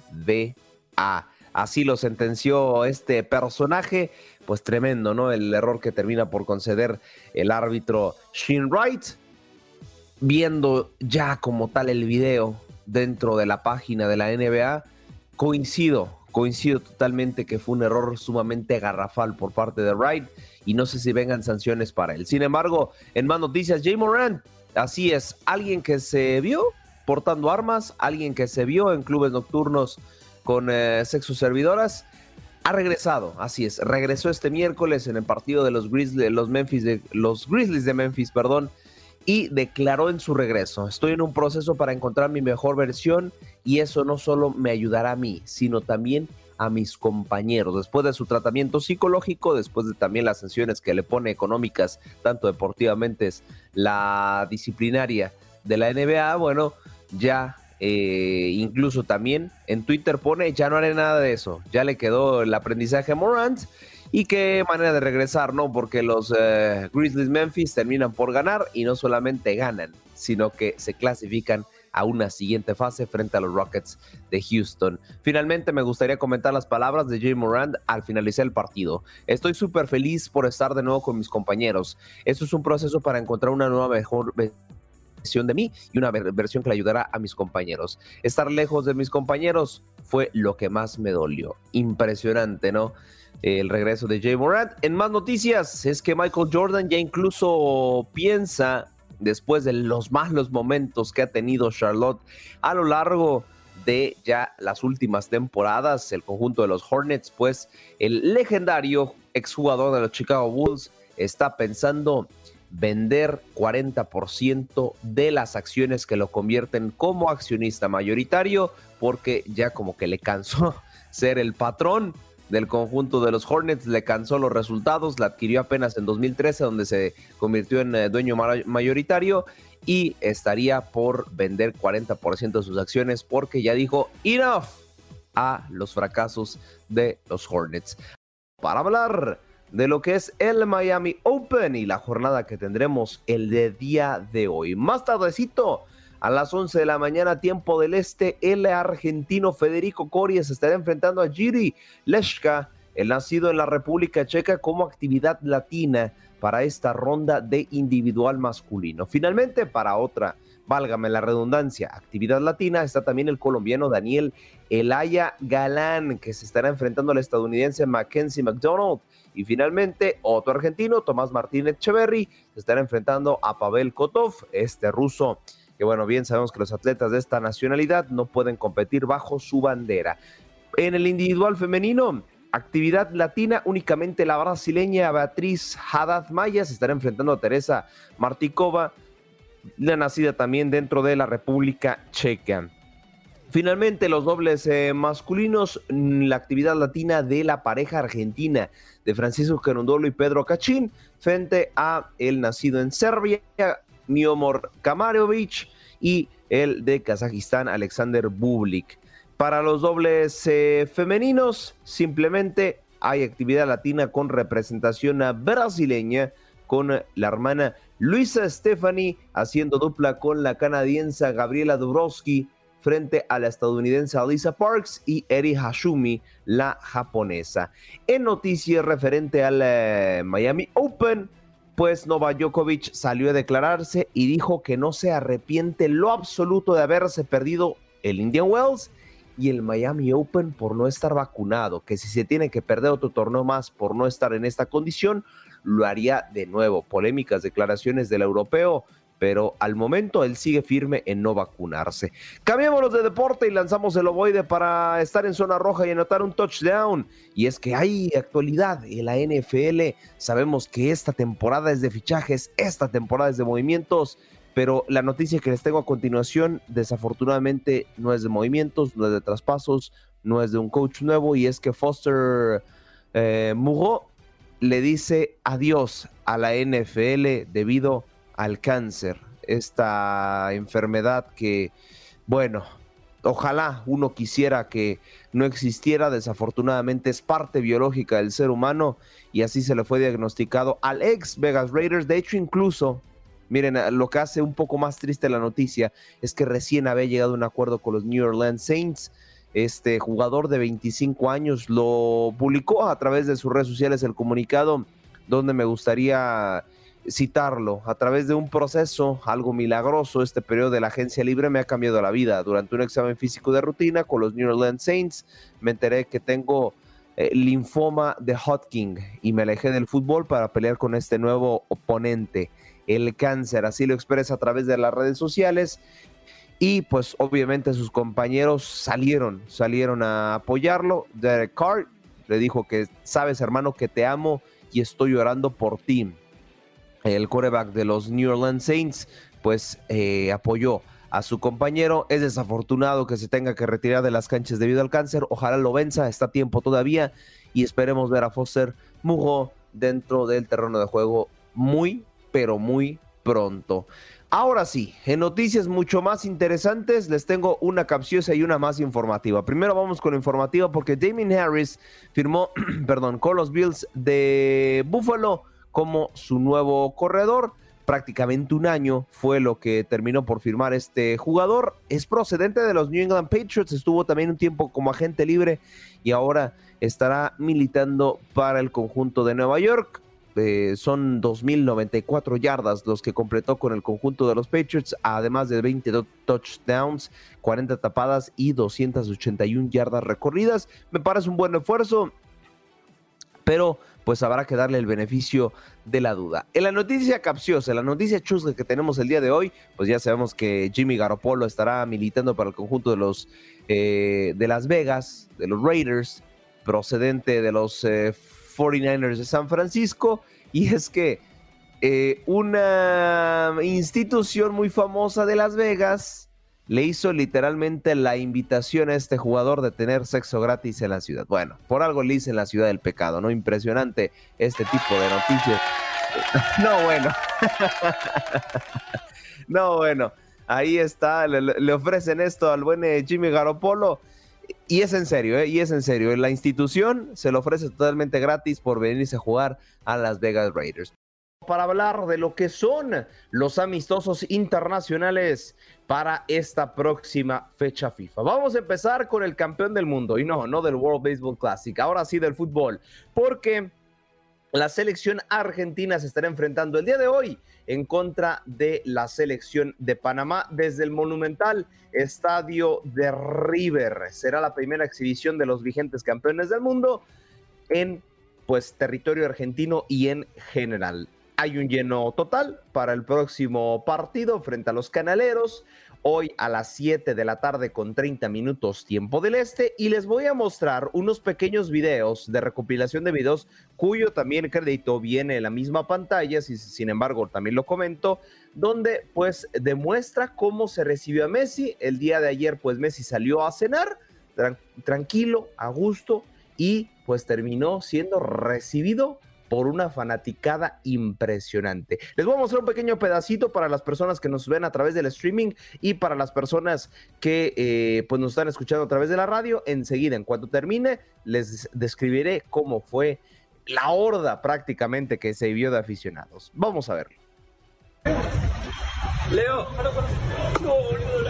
NBA. Así lo sentenció este personaje, pues tremendo, ¿no? El error que termina por conceder el árbitro Shane Wright. Viendo ya como tal el video dentro de la página de la NBA, coincido totalmente que fue un error sumamente garrafal por parte de Wright y no sé si vengan sanciones para él. Sin embargo, en más noticias, Ja Morant, así es, alguien que se vio portando armas, alguien que se vio en clubes nocturnos con sexo servidoras, ha regresado, así es, regresó este miércoles en el partido de los Grizzlies de Memphis, y declaró en su regreso: estoy en un proceso para encontrar mi mejor versión y eso no solo me ayudará a mí, sino también a mis compañeros. Después de su tratamiento psicológico, después de también las sanciones que le pone económicas, tanto deportivamente es la disciplinaria de la NBA, bueno, ya incluso también en Twitter pone: ya no haré nada de eso, ya le quedó el aprendizaje a Morant. Y qué manera de regresar, ¿no? Porque los Grizzlies Memphis terminan por ganar y no solamente ganan, sino que se clasifican a una siguiente fase frente a los Rockets de Houston. Finalmente me gustaría comentar las palabras de Ja Morant al finalizar el partido. Estoy súper feliz por estar de nuevo con mis compañeros. Esto es un proceso para encontrar una nueva mejor versión de mí y una versión que le ayudará a mis compañeros. Estar lejos de mis compañeros fue lo que más me dolió. Impresionante, ¿no? El regreso de Ja Morant. En más noticias es que Michael Jordan ya incluso piensa, después de los malos momentos que ha tenido Charlotte a lo largo de ya las últimas temporadas, el conjunto de los Hornets, pues el legendario exjugador de los Chicago Bulls está pensando vender 40% de las acciones que lo convierten como accionista mayoritario, porque ya como que le cansó ser el patrón del conjunto de los Hornets, le cansó los resultados, la adquirió apenas en 2013, donde se convirtió en dueño mayoritario y estaría por vender 40% de sus acciones porque ya dijo enough a los fracasos de los Hornets. Para hablar de lo que es el Miami Open y la jornada que tendremos el día de hoy. Más tardecito, a las 11 de la mañana, tiempo del este, el argentino Federico Coria se estará enfrentando a Jiří Leška, el nacido en la República Checa, como actividad latina para esta ronda de individual masculino. Finalmente, para otra, válgame la redundancia, actividad latina, está también el colombiano Daniel Elaya Galán, que se estará enfrentando al estadounidense Mackenzie McDonald. Y finalmente, otro argentino, Tomás Martínez Echeverry, se estará enfrentando a Pavel Kotov, este ruso, que bueno, bien sabemos que los atletas de esta nacionalidad no pueden competir bajo su bandera. En el individual femenino, actividad latina, únicamente la brasileña Beatriz Haddad Maya se estará enfrentando a Teresa Martikova, la nacida también dentro de la República Checa. Finalmente, los dobles masculinos, la actividad latina de la pareja argentina de Francisco Querundolo y Pedro Cachín frente a el nacido en Serbia, Miomir Kamarovic, y el de Kazajistán, Alexander Bublik. Para los dobles femeninos, simplemente hay actividad latina con representación brasileña, con la hermana Luisa Stefani haciendo dupla con la canadiense Gabriela Dabrowski frente a la estadounidense Alyssa Parks y Eri Hashumi, la japonesa. En noticias referente al Miami Open, pues Novak Djokovic salió a declararse y dijo que no se arrepiente lo absoluto de haberse perdido el Indian Wells y el Miami Open por no estar vacunado, que si se tiene que perder otro torneo más por no estar en esta condición, lo haría de nuevo. Polémicas declaraciones del europeo, pero al momento él sigue firme en no vacunarse. Cambiémonos de deporte y lanzamos el ovoide para estar en zona roja y anotar un touchdown. Y es que hay actualidad en la NFL. Sabemos que esta temporada es de fichajes, esta temporada es de movimientos, pero la noticia que les tengo a continuación, desafortunadamente, no es de movimientos, no es de traspasos, no es de un coach nuevo, y es que Foster Moreau le dice adiós a la NFL debido al cáncer, esta enfermedad que, bueno, ojalá uno quisiera que no existiera, desafortunadamente es parte biológica del ser humano, y así se le fue diagnosticado al ex Vegas Raiders. De hecho, incluso, miren, lo que hace un poco más triste la noticia es que recién había llegado a un acuerdo con los New Orleans Saints. Este jugador de 25 años lo publicó a través de sus redes sociales el comunicado, donde me gustaría citarlo. A través de un proceso algo milagroso, este periodo de la agencia libre me ha cambiado la vida. Durante un examen físico de rutina con los New Orleans Saints, me enteré que tengo linfoma de Hodgkin y me alejé del fútbol para pelear con este nuevo oponente, el cáncer. Así lo expresa a través de las redes sociales. Y pues obviamente sus compañeros salieron a apoyarlo. Derek Carr le dijo que sabes, hermano, que te amo y estoy orando por ti. El quarterback de los New Orleans Saints pues apoyó a su compañero. Es desafortunado que se tenga que retirar de las canchas debido al cáncer. Ojalá lo venza, está a tiempo todavía, y esperemos ver a Foster Moreau dentro del terreno de juego muy, pero muy pronto. Ahora sí, en noticias mucho más interesantes, les tengo una capciosa y una más informativa. Primero vamos con la informativa porque Damien Harris firmó con los Bills de Buffalo como su nuevo corredor. Prácticamente un año fue lo que terminó por firmar este jugador. Es procedente de los New England Patriots, estuvo también un tiempo como agente libre y ahora estará militando para el conjunto de Nueva York. Son 2,094 yardas los que completó con el conjunto de los Patriots, además de 20 touchdowns, 40 tapadas y 281 yardas recorridas. Me parece un buen esfuerzo, pero pues habrá que darle el beneficio de la duda. En la noticia capciosa, en la noticia chusca que tenemos el día de hoy, pues ya sabemos que Jimmy Garoppolo estará militando para el conjunto de los de Las Vegas, de los Raiders, procedente de los 49ers de San Francisco, y es que una institución muy famosa de Las Vegas le hizo literalmente la invitación a este jugador de tener sexo gratis en la ciudad. Bueno, por algo le dicen la ciudad del pecado, ¿no? Impresionante este tipo de noticias. No, bueno. No, bueno. Ahí está, le ofrecen esto al buen Jimmy Garoppolo. Y es en serio, y es en serio. La institución se lo ofrece totalmente gratis por venirse a jugar a Las Vegas Raiders. Para hablar de lo que son los amistosos internacionales para esta próxima fecha FIFA. Vamos a empezar con el campeón del mundo, y no del World Baseball Classic, ahora sí del fútbol, porque la selección argentina se estará enfrentando el día de hoy en contra de la selección de Panamá desde el monumental estadio de River. Será la primera exhibición de los vigentes campeones del mundo en territorio argentino y en general. Hay un lleno total para el próximo partido frente a los Canaleros, hoy a las 7 de la tarde con 30 minutos tiempo del este, y les voy a mostrar unos pequeños videos de recopilación de videos cuyo también crédito viene en la misma pantalla, sin embargo también lo comento, donde pues demuestra cómo se recibió a Messi. El día de ayer pues Messi salió a cenar tranquilo, a gusto, y pues terminó siendo recibido por una fanaticada impresionante. Les voy a mostrar un pequeño pedacito para las personas que nos ven a través del streaming y para las personas que pues nos están escuchando a través de la radio. Enseguida, en cuanto termine, les describiré cómo fue la horda prácticamente que se vio de aficionados. Vamos a verlo. Leo, no, boludo,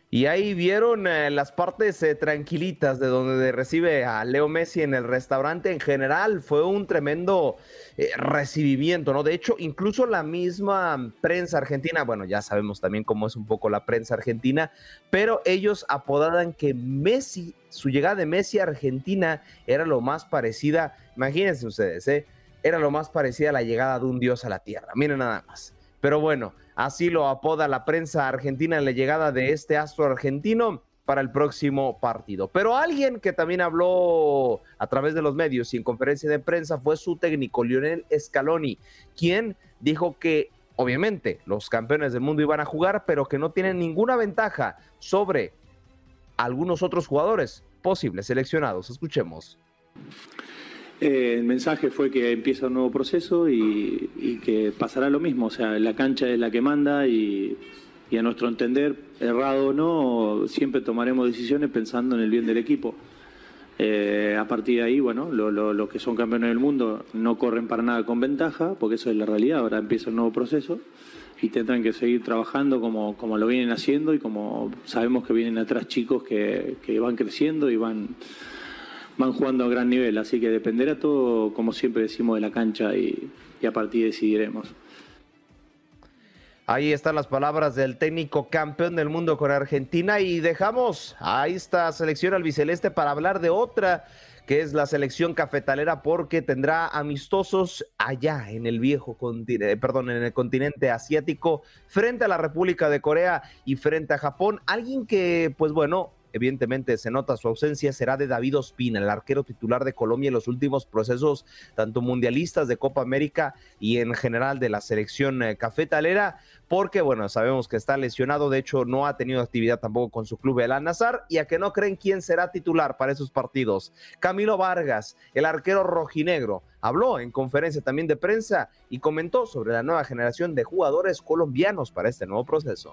Y ahí vieron las partes tranquilitas de donde recibe a Leo Messi en el restaurante. En general fue un tremendo recibimiento, ¿no? De hecho, incluso la misma prensa argentina, bueno, ya sabemos también cómo es un poco la prensa argentina, pero ellos apodaban que Messi, su llegada de Messi a Argentina era lo más parecida, imagínense ustedes, era lo más parecida a la llegada de un dios a la tierra. Miren nada más. Pero bueno, así lo apoda la prensa argentina en la llegada de este astro argentino para el próximo partido. Pero alguien que también habló a través de los medios y en conferencia de prensa fue su técnico, Lionel Scaloni, quien dijo que obviamente los campeones del mundo iban a jugar, pero que no tienen ninguna ventaja sobre algunos otros jugadores posibles seleccionados. Escuchemos. El mensaje fue que empieza un nuevo proceso y que pasará lo mismo, o sea, la cancha es la que manda y a nuestro entender, errado o no, siempre tomaremos decisiones pensando en el bien del equipo. A partir de ahí, bueno, los que son campeones del mundo no corren para nada con ventaja, porque eso es la realidad, ahora empieza un nuevo proceso y tendrán que seguir trabajando como lo vienen haciendo y como sabemos que vienen atrás chicos que van creciendo y van jugando a gran nivel, así que dependerá todo, como siempre decimos, de la cancha y a partir decidiremos. Ahí están las palabras del técnico campeón del mundo con Argentina y dejamos a esta selección albiceleste para hablar de otra, que es la selección cafetalera, porque tendrá amistosos allá en el viejo continente, en el continente asiático, frente a la República de Corea y frente a Japón. Alguien que, pues bueno, evidentemente se nota su ausencia, será de David Ospina, el arquero titular de Colombia en los últimos procesos, tanto mundialistas de Copa América y en general de la selección cafetalera, porque bueno, sabemos que está lesionado, de hecho no ha tenido actividad tampoco con su club el Al-Nassr, y a que no creen quién será titular para esos partidos. Camilo Vargas, el arquero rojinegro, habló en conferencia también de prensa y comentó sobre la nueva generación de jugadores colombianos para este nuevo proceso.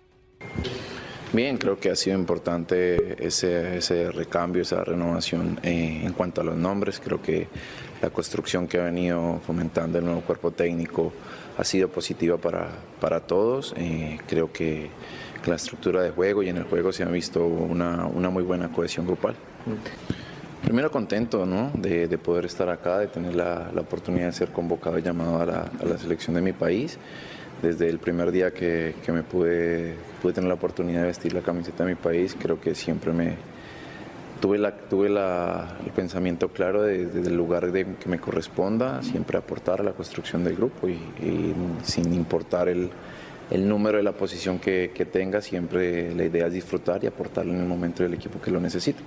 Bien, creo que ha sido importante ese recambio, esa renovación en cuanto a los nombres. Creo que la construcción que ha venido fomentando el nuevo cuerpo técnico ha sido positiva para todos. Creo que la estructura de juego y en el juego se ha visto una muy buena cohesión grupal. Primero contento, ¿no?, de poder estar acá, de tener la oportunidad de ser convocado y llamado a la selección de mi país. Desde el primer día que me pude tener la oportunidad de vestir la camiseta de mi país, creo que siempre tuve el pensamiento claro desde el lugar que me corresponda, siempre aportar a la construcción del grupo y sin importar el número de la posición que tenga, siempre la idea es disfrutar y aportarle en el momento del equipo que lo necesite.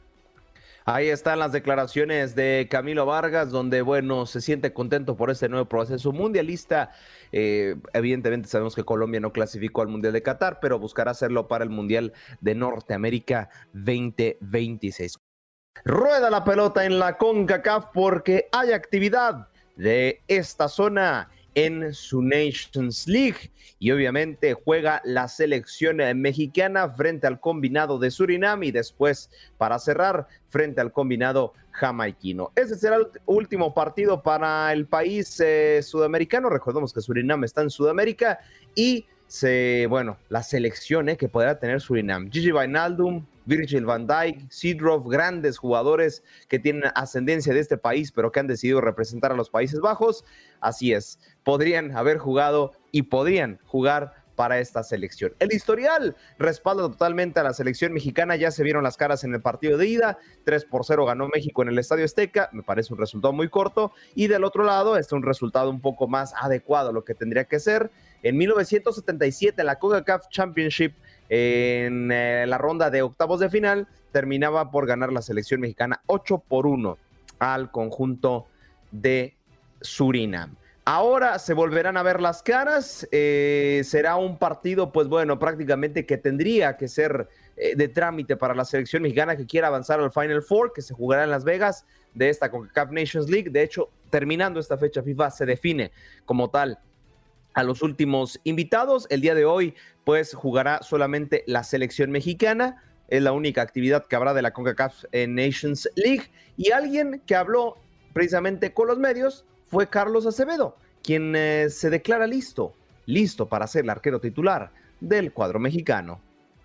Ahí están las declaraciones de Camilo Vargas, donde, bueno, se siente contento por este nuevo proceso mundialista. Evidentemente sabemos que Colombia no clasificó al Mundial de Qatar, pero buscará hacerlo para el Mundial de Norteamérica 2026. Rueda la pelota en la CONCACAF porque hay actividad de esta zona en su Nations League y obviamente juega la selección mexicana frente al combinado de Surinam y después, para cerrar, frente al combinado jamaiquino. Ese será el último partido para el país sudamericano. Recordemos que Surinam está en Sudamérica y la selección que podrá tener Surinam: Gigi Wijnaldum, Virgil van Dijk, Seedorf, grandes jugadores que tienen ascendencia de este país, pero que han decidido representar a los Países Bajos. Así es, podrían haber jugado y podrían jugar para esta selección. El historial respalda totalmente a la selección mexicana. Ya se vieron las caras en el partido de ida. 3-0 ganó México en el Estadio Azteca. Me parece un resultado muy corto. Y del otro lado, es un resultado un poco más adecuado a lo que tendría que ser. En 1977, la CONCACAF Championship, en la ronda de octavos de final, terminaba por ganar la selección mexicana 8-1 al conjunto de Surinam. Ahora se volverán a ver las caras, será un partido, pues bueno, prácticamente que tendría que ser de trámite para la selección mexicana que quiera avanzar al Final Four, que se jugará en Las Vegas de esta CONCACAF Nations League. De hecho, terminando esta fecha FIFA, se define como tal a los últimos invitados. El día de hoy, pues, jugará solamente la selección mexicana. Es la única actividad que habrá de la CONCACAF Nations League. Y alguien que habló precisamente con los medios fue Carlos Acevedo, quien se declara listo para ser el arquero titular del cuadro mexicano.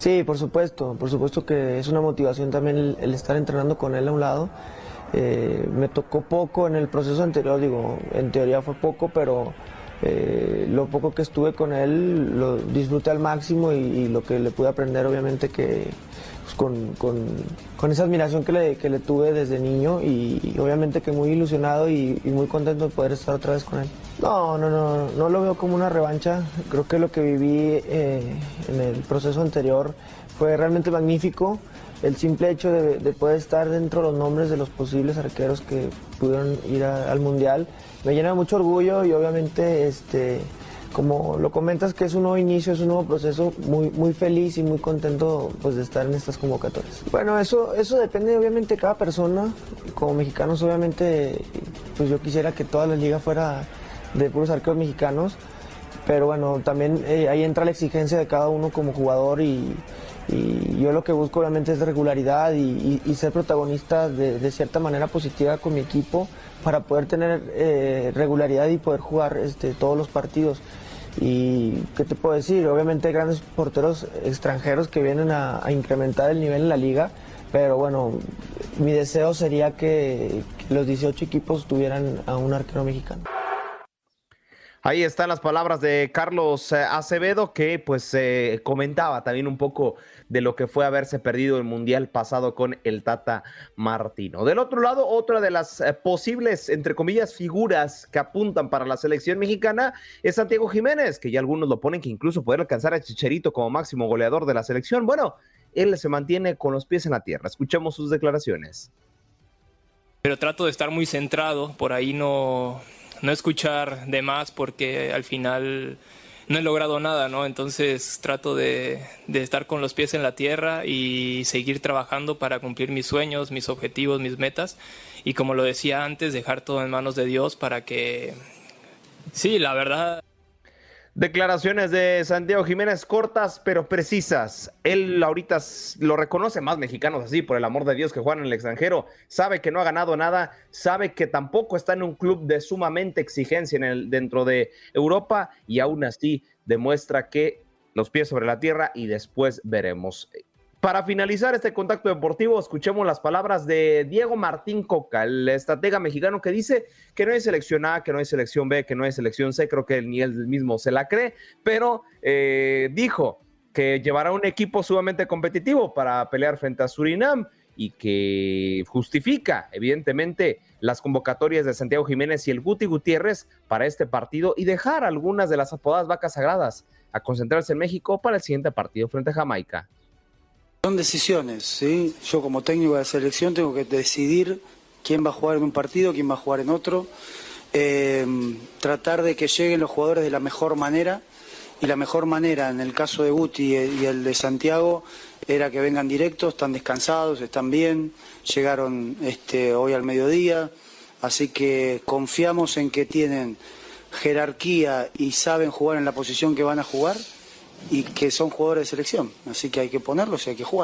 Sí, por supuesto que es una motivación también el estar entrenando con él a un lado. Me tocó poco en el proceso anterior, digo, en teoría fue poco, pero lo poco que estuve con él lo disfruté al máximo y lo que le pude aprender, obviamente que pues, con esa admiración que le tuve desde niño y obviamente que muy ilusionado y muy contento de poder estar otra vez con él. No lo veo como una revancha. Creo que lo que viví en el proceso anterior fue realmente magnífico. El simple hecho de poder estar dentro de los nombres de los posibles arqueros que pudieron ir al Mundial me llena de mucho orgullo y obviamente, como lo comentas, que es un nuevo inicio, es un nuevo proceso, muy feliz y muy contento pues, de estar en estas convocatorias. Bueno, eso depende obviamente de cada persona. Como mexicanos, obviamente, pues yo quisiera que toda la liga fuera de puros arqueros mexicanos, pero bueno, también ahí entra la exigencia de cada uno como jugador y yo lo que busco obviamente es regularidad y ser protagonista de cierta manera positiva con mi equipo para poder tener regularidad y poder jugar todos los partidos. Y ¿qué te puedo decir? Obviamente hay grandes porteros extranjeros que vienen a incrementar el nivel en la liga, pero bueno, mi deseo sería que los 18 equipos tuvieran a un arquero mexicano. Ahí están las palabras de Carlos Acevedo, que pues comentaba también un poco de lo que fue haberse perdido el Mundial pasado con el Tata Martino. Del otro lado, otra de las posibles, entre comillas, figuras que apuntan para la selección mexicana es Santiago Jiménez, que ya algunos lo ponen que incluso puede alcanzar a Chicharito como máximo goleador de la selección. Bueno, él se mantiene con los pies en la tierra. Escuchemos sus declaraciones. Pero trato de estar muy centrado, por ahí no escuchar de más porque al final no he logrado nada, ¿no? Entonces trato de estar con los pies en la tierra y seguir trabajando para cumplir mis sueños, mis objetivos, mis metas y como lo decía antes, dejar todo en manos de Dios para que, sí, la verdad... Declaraciones de Santiago Jiménez cortas pero precisas. Él ahorita lo reconoce más mexicanos así, por el amor de Dios, que juegan en el extranjero. Sabe que no ha ganado nada, sabe que tampoco está en un club de sumamente exigencia dentro de Europa y aún así demuestra que los pies sobre la tierra y después veremos. Para finalizar este contacto deportivo, escuchemos las palabras de Diego Martín Coca, el estratega mexicano que dice que no hay selección A, que no hay selección B, que no hay selección C, creo que ni él mismo se la cree, pero dijo que llevará un equipo sumamente competitivo para pelear frente a Surinam y que justifica, evidentemente, las convocatorias de Santiago Jiménez y el Guti Gutiérrez para este partido y dejar algunas de las apodadas vacas sagradas a concentrarse en México para el siguiente partido frente a Jamaica. Son decisiones, ¿sí? Yo como técnico de selección tengo que decidir quién va a jugar en un partido, quién va a jugar en otro, tratar de que lleguen los jugadores de la mejor manera, y la mejor manera en el caso de Guti y el de Santiago era que vengan directos, están descansados, están bien, llegaron hoy al mediodía, así que confiamos en que tienen jerarquía y saben jugar en la posición que van a jugar, y que son jugadores de selección, así que hay que ponerlos y hay que jugar.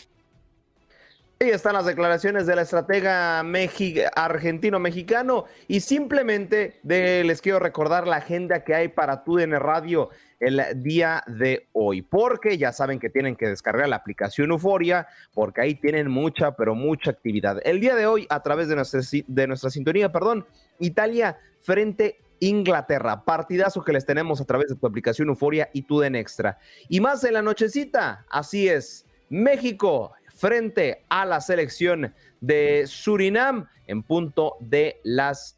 Ahí están las declaraciones del estratega argentino-mexicano y simplemente les quiero recordar la agenda que hay para TUDN Radio el día de hoy, porque ya saben que tienen que descargar la aplicación Euforia, porque ahí tienen mucha, pero mucha actividad. El día de hoy, a través de nuestra sintonía, Italia frente Inglaterra, partidazo que les tenemos a través de tu aplicación Euforia y TUDN Extra. Y más en la nochecita, así es, México frente a la selección de Surinam en punto de las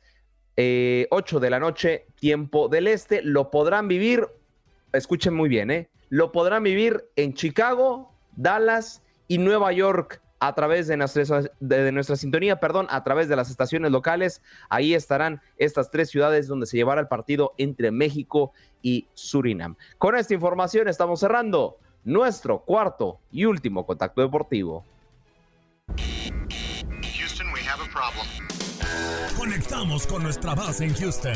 8 de la noche, tiempo del este. Lo podrán vivir, escuchen muy bien, lo podrán vivir en Chicago, Dallas y Nueva York a través de nuestra sintonía, a través de las estaciones locales. Ahí estarán estas 3 ciudades donde se llevará el partido entre México y Surinam. Con esta información estamos cerrando nuestro cuarto y último contacto deportivo. Houston, we have a problem. Conectamos con nuestra base en Houston.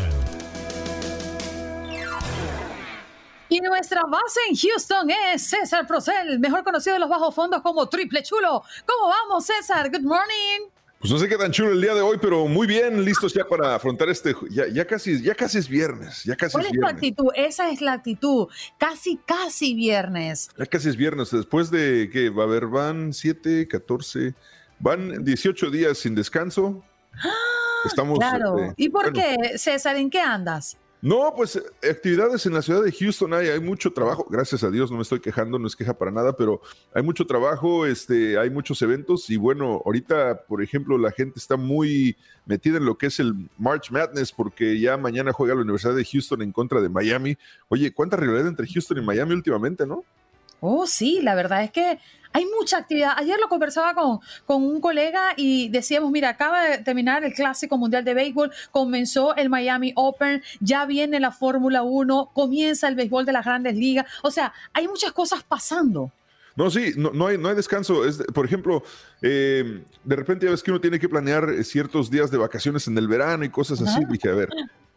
Y nuestra base en Houston es César Procel, mejor conocido de los bajos fondos como Triple Chulo. ¿Cómo vamos, César? Good morning. Pues no sé qué tan chulo el día de hoy, pero muy bien, listos ya para afrontar ya casi es viernes, ¿Cuál es tu actitud? Esa es la actitud, casi viernes. Ya casi es viernes, después de que van 7, 14, van 18 días sin descanso. Estamos, claro. ¿Y por qué, César? ¿En qué andas? No, pues actividades en la ciudad de Houston, hay mucho trabajo, gracias a Dios, no me estoy quejando, no es queja para nada, pero hay mucho trabajo, hay muchos eventos y bueno, ahorita, por ejemplo, la gente está muy metida en lo que es el March Madness porque ya mañana juega la Universidad de Houston en contra de Miami. Oye, ¿cuánta rivalidad entre Houston y Miami últimamente, no? Oh, sí, la verdad es que hay mucha actividad. Ayer lo conversaba con un colega y decíamos, mira, acaba de terminar el Clásico Mundial de Béisbol, comenzó el Miami Open, ya viene la Fórmula 1, comienza el béisbol de las Grandes Ligas. O sea, hay muchas cosas pasando. No, sí, no hay descanso. Por ejemplo, de repente ya ves que uno tiene que planear ciertos días de vacaciones en el verano y cosas así. Dije, a ver,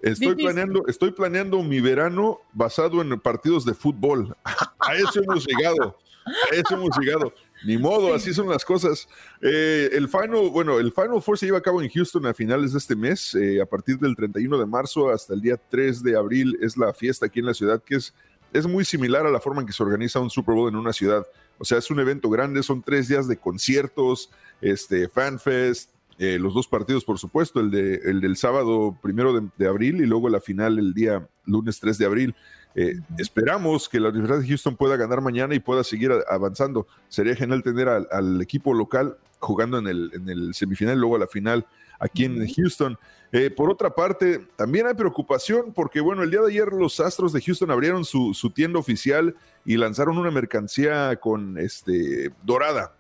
estoy planeando mi verano basado en partidos de fútbol. A eso hemos llegado. Ni modo, así son las cosas. El Final Four se lleva a cabo en Houston a finales de este mes. A partir del 31 de marzo hasta el día 3 de abril es la fiesta aquí en la ciudad, que es muy similar a la forma en que se organiza un Super Bowl en una ciudad. O sea, es un evento grande, son 3 días de conciertos, FanFest, los 2 partidos, por supuesto, el del sábado 1 de abril y luego la final el día lunes 3 de abril. Esperamos que la Universidad de Houston pueda ganar mañana y pueda seguir avanzando. Sería genial tener al equipo local jugando en el semifinal y luego a la final aquí en Houston. Por otra parte, también hay preocupación porque, bueno, el día de ayer los Astros de Houston abrieron su tienda oficial y lanzaron una mercancía con dorada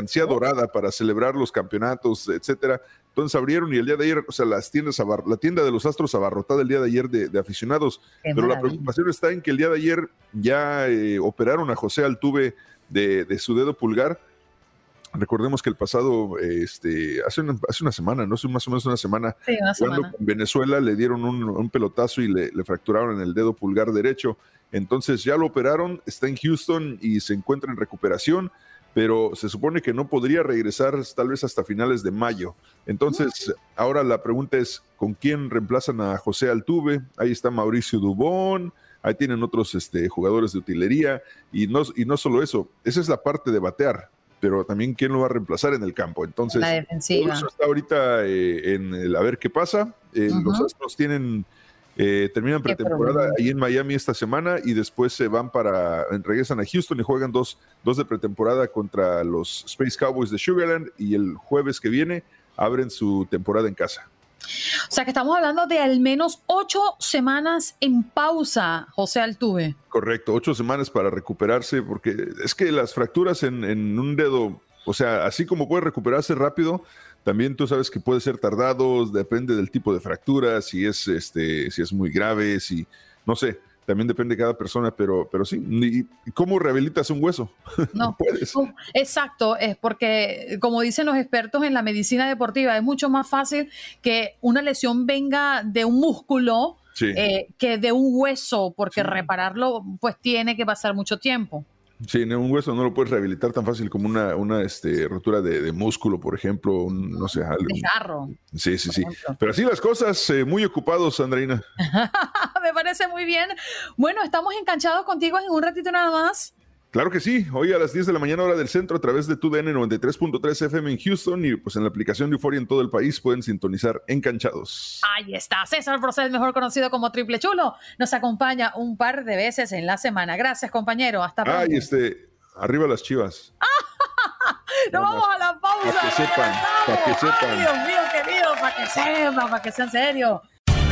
para celebrar los campeonatos, etcétera. Entonces abrieron y el día de ayer, o sea, la tienda de los Astros abarrotada el día de ayer de aficionados. Pero la preocupación está en que el día de ayer ya operaron a José Altuve de su dedo pulgar. Recordemos que el pasado, hace una semana, no sé, más o menos una semana, jugando con Venezuela, le dieron un pelotazo y le fracturaron en el dedo pulgar derecho. Entonces ya lo operaron, está en Houston y se encuentra en recuperación, pero se supone que no podría regresar tal vez hasta finales de mayo. Entonces, ahora la pregunta es, ¿con quién reemplazan a José Altuve? Ahí está Mauricio Dubón, ahí tienen otros jugadores de utilería, y no solo eso, esa es la parte de batear, pero también quién lo va a reemplazar en el campo. Entonces, la defensiva. Eso está ahorita en el a ver qué pasa. Los Astros terminan pretemporada ahí en Miami esta semana y después regresan a Houston y juegan dos de pretemporada contra los Space Cowboys de Sugarland y el jueves que viene abren su temporada en casa. O sea que estamos hablando de al menos 8 semanas en pausa, José Altuve. Correcto, 8 semanas para recuperarse, porque es que las fracturas en un dedo, o sea, así como puede recuperarse rápido, también tú sabes que puede ser tardado, depende del tipo de fractura, si es muy grave, si no sé, también depende de cada persona, pero sí. ¿Y cómo rehabilitas un hueso? No puedes. Exacto, es porque, como dicen los expertos en la medicina deportiva, es mucho más fácil que una lesión venga de un músculo que de un hueso, porque repararlo pues tiene que pasar mucho tiempo. Sí, un hueso no lo puedes rehabilitar tan fácil como una rotura de músculo, por ejemplo, no sé, algo. Desgarro. Sí. Pero así las cosas, muy ocupados, Andreina. Me parece muy bien. Bueno, estamos enganchados contigo en un ratito nada más. Claro que sí, hoy a las 10 de la mañana hora del centro a través de TUDN 93.3 FM en Houston y pues en la aplicación de Euphoria en todo el país pueden sintonizar Enganchados. Ahí está, César Procel, mejor conocido como Triple Chulo, nos acompaña un par de veces en la semana. Gracias, compañero, hasta pronto. Arriba las Chivas. Nos vamos a la pausa. Para que sepan. Ay, Dios mío, querido, para que sea en serio.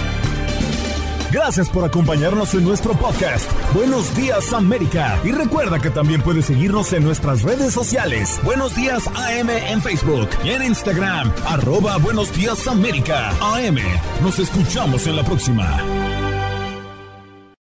Gracias por acompañarnos en nuestro podcast. Buenos Días América. Y recuerda que también puedes seguirnos en nuestras redes sociales. Buenos Días AM en Facebook y en Instagram. @Buenos Días América AM. Nos escuchamos en la próxima.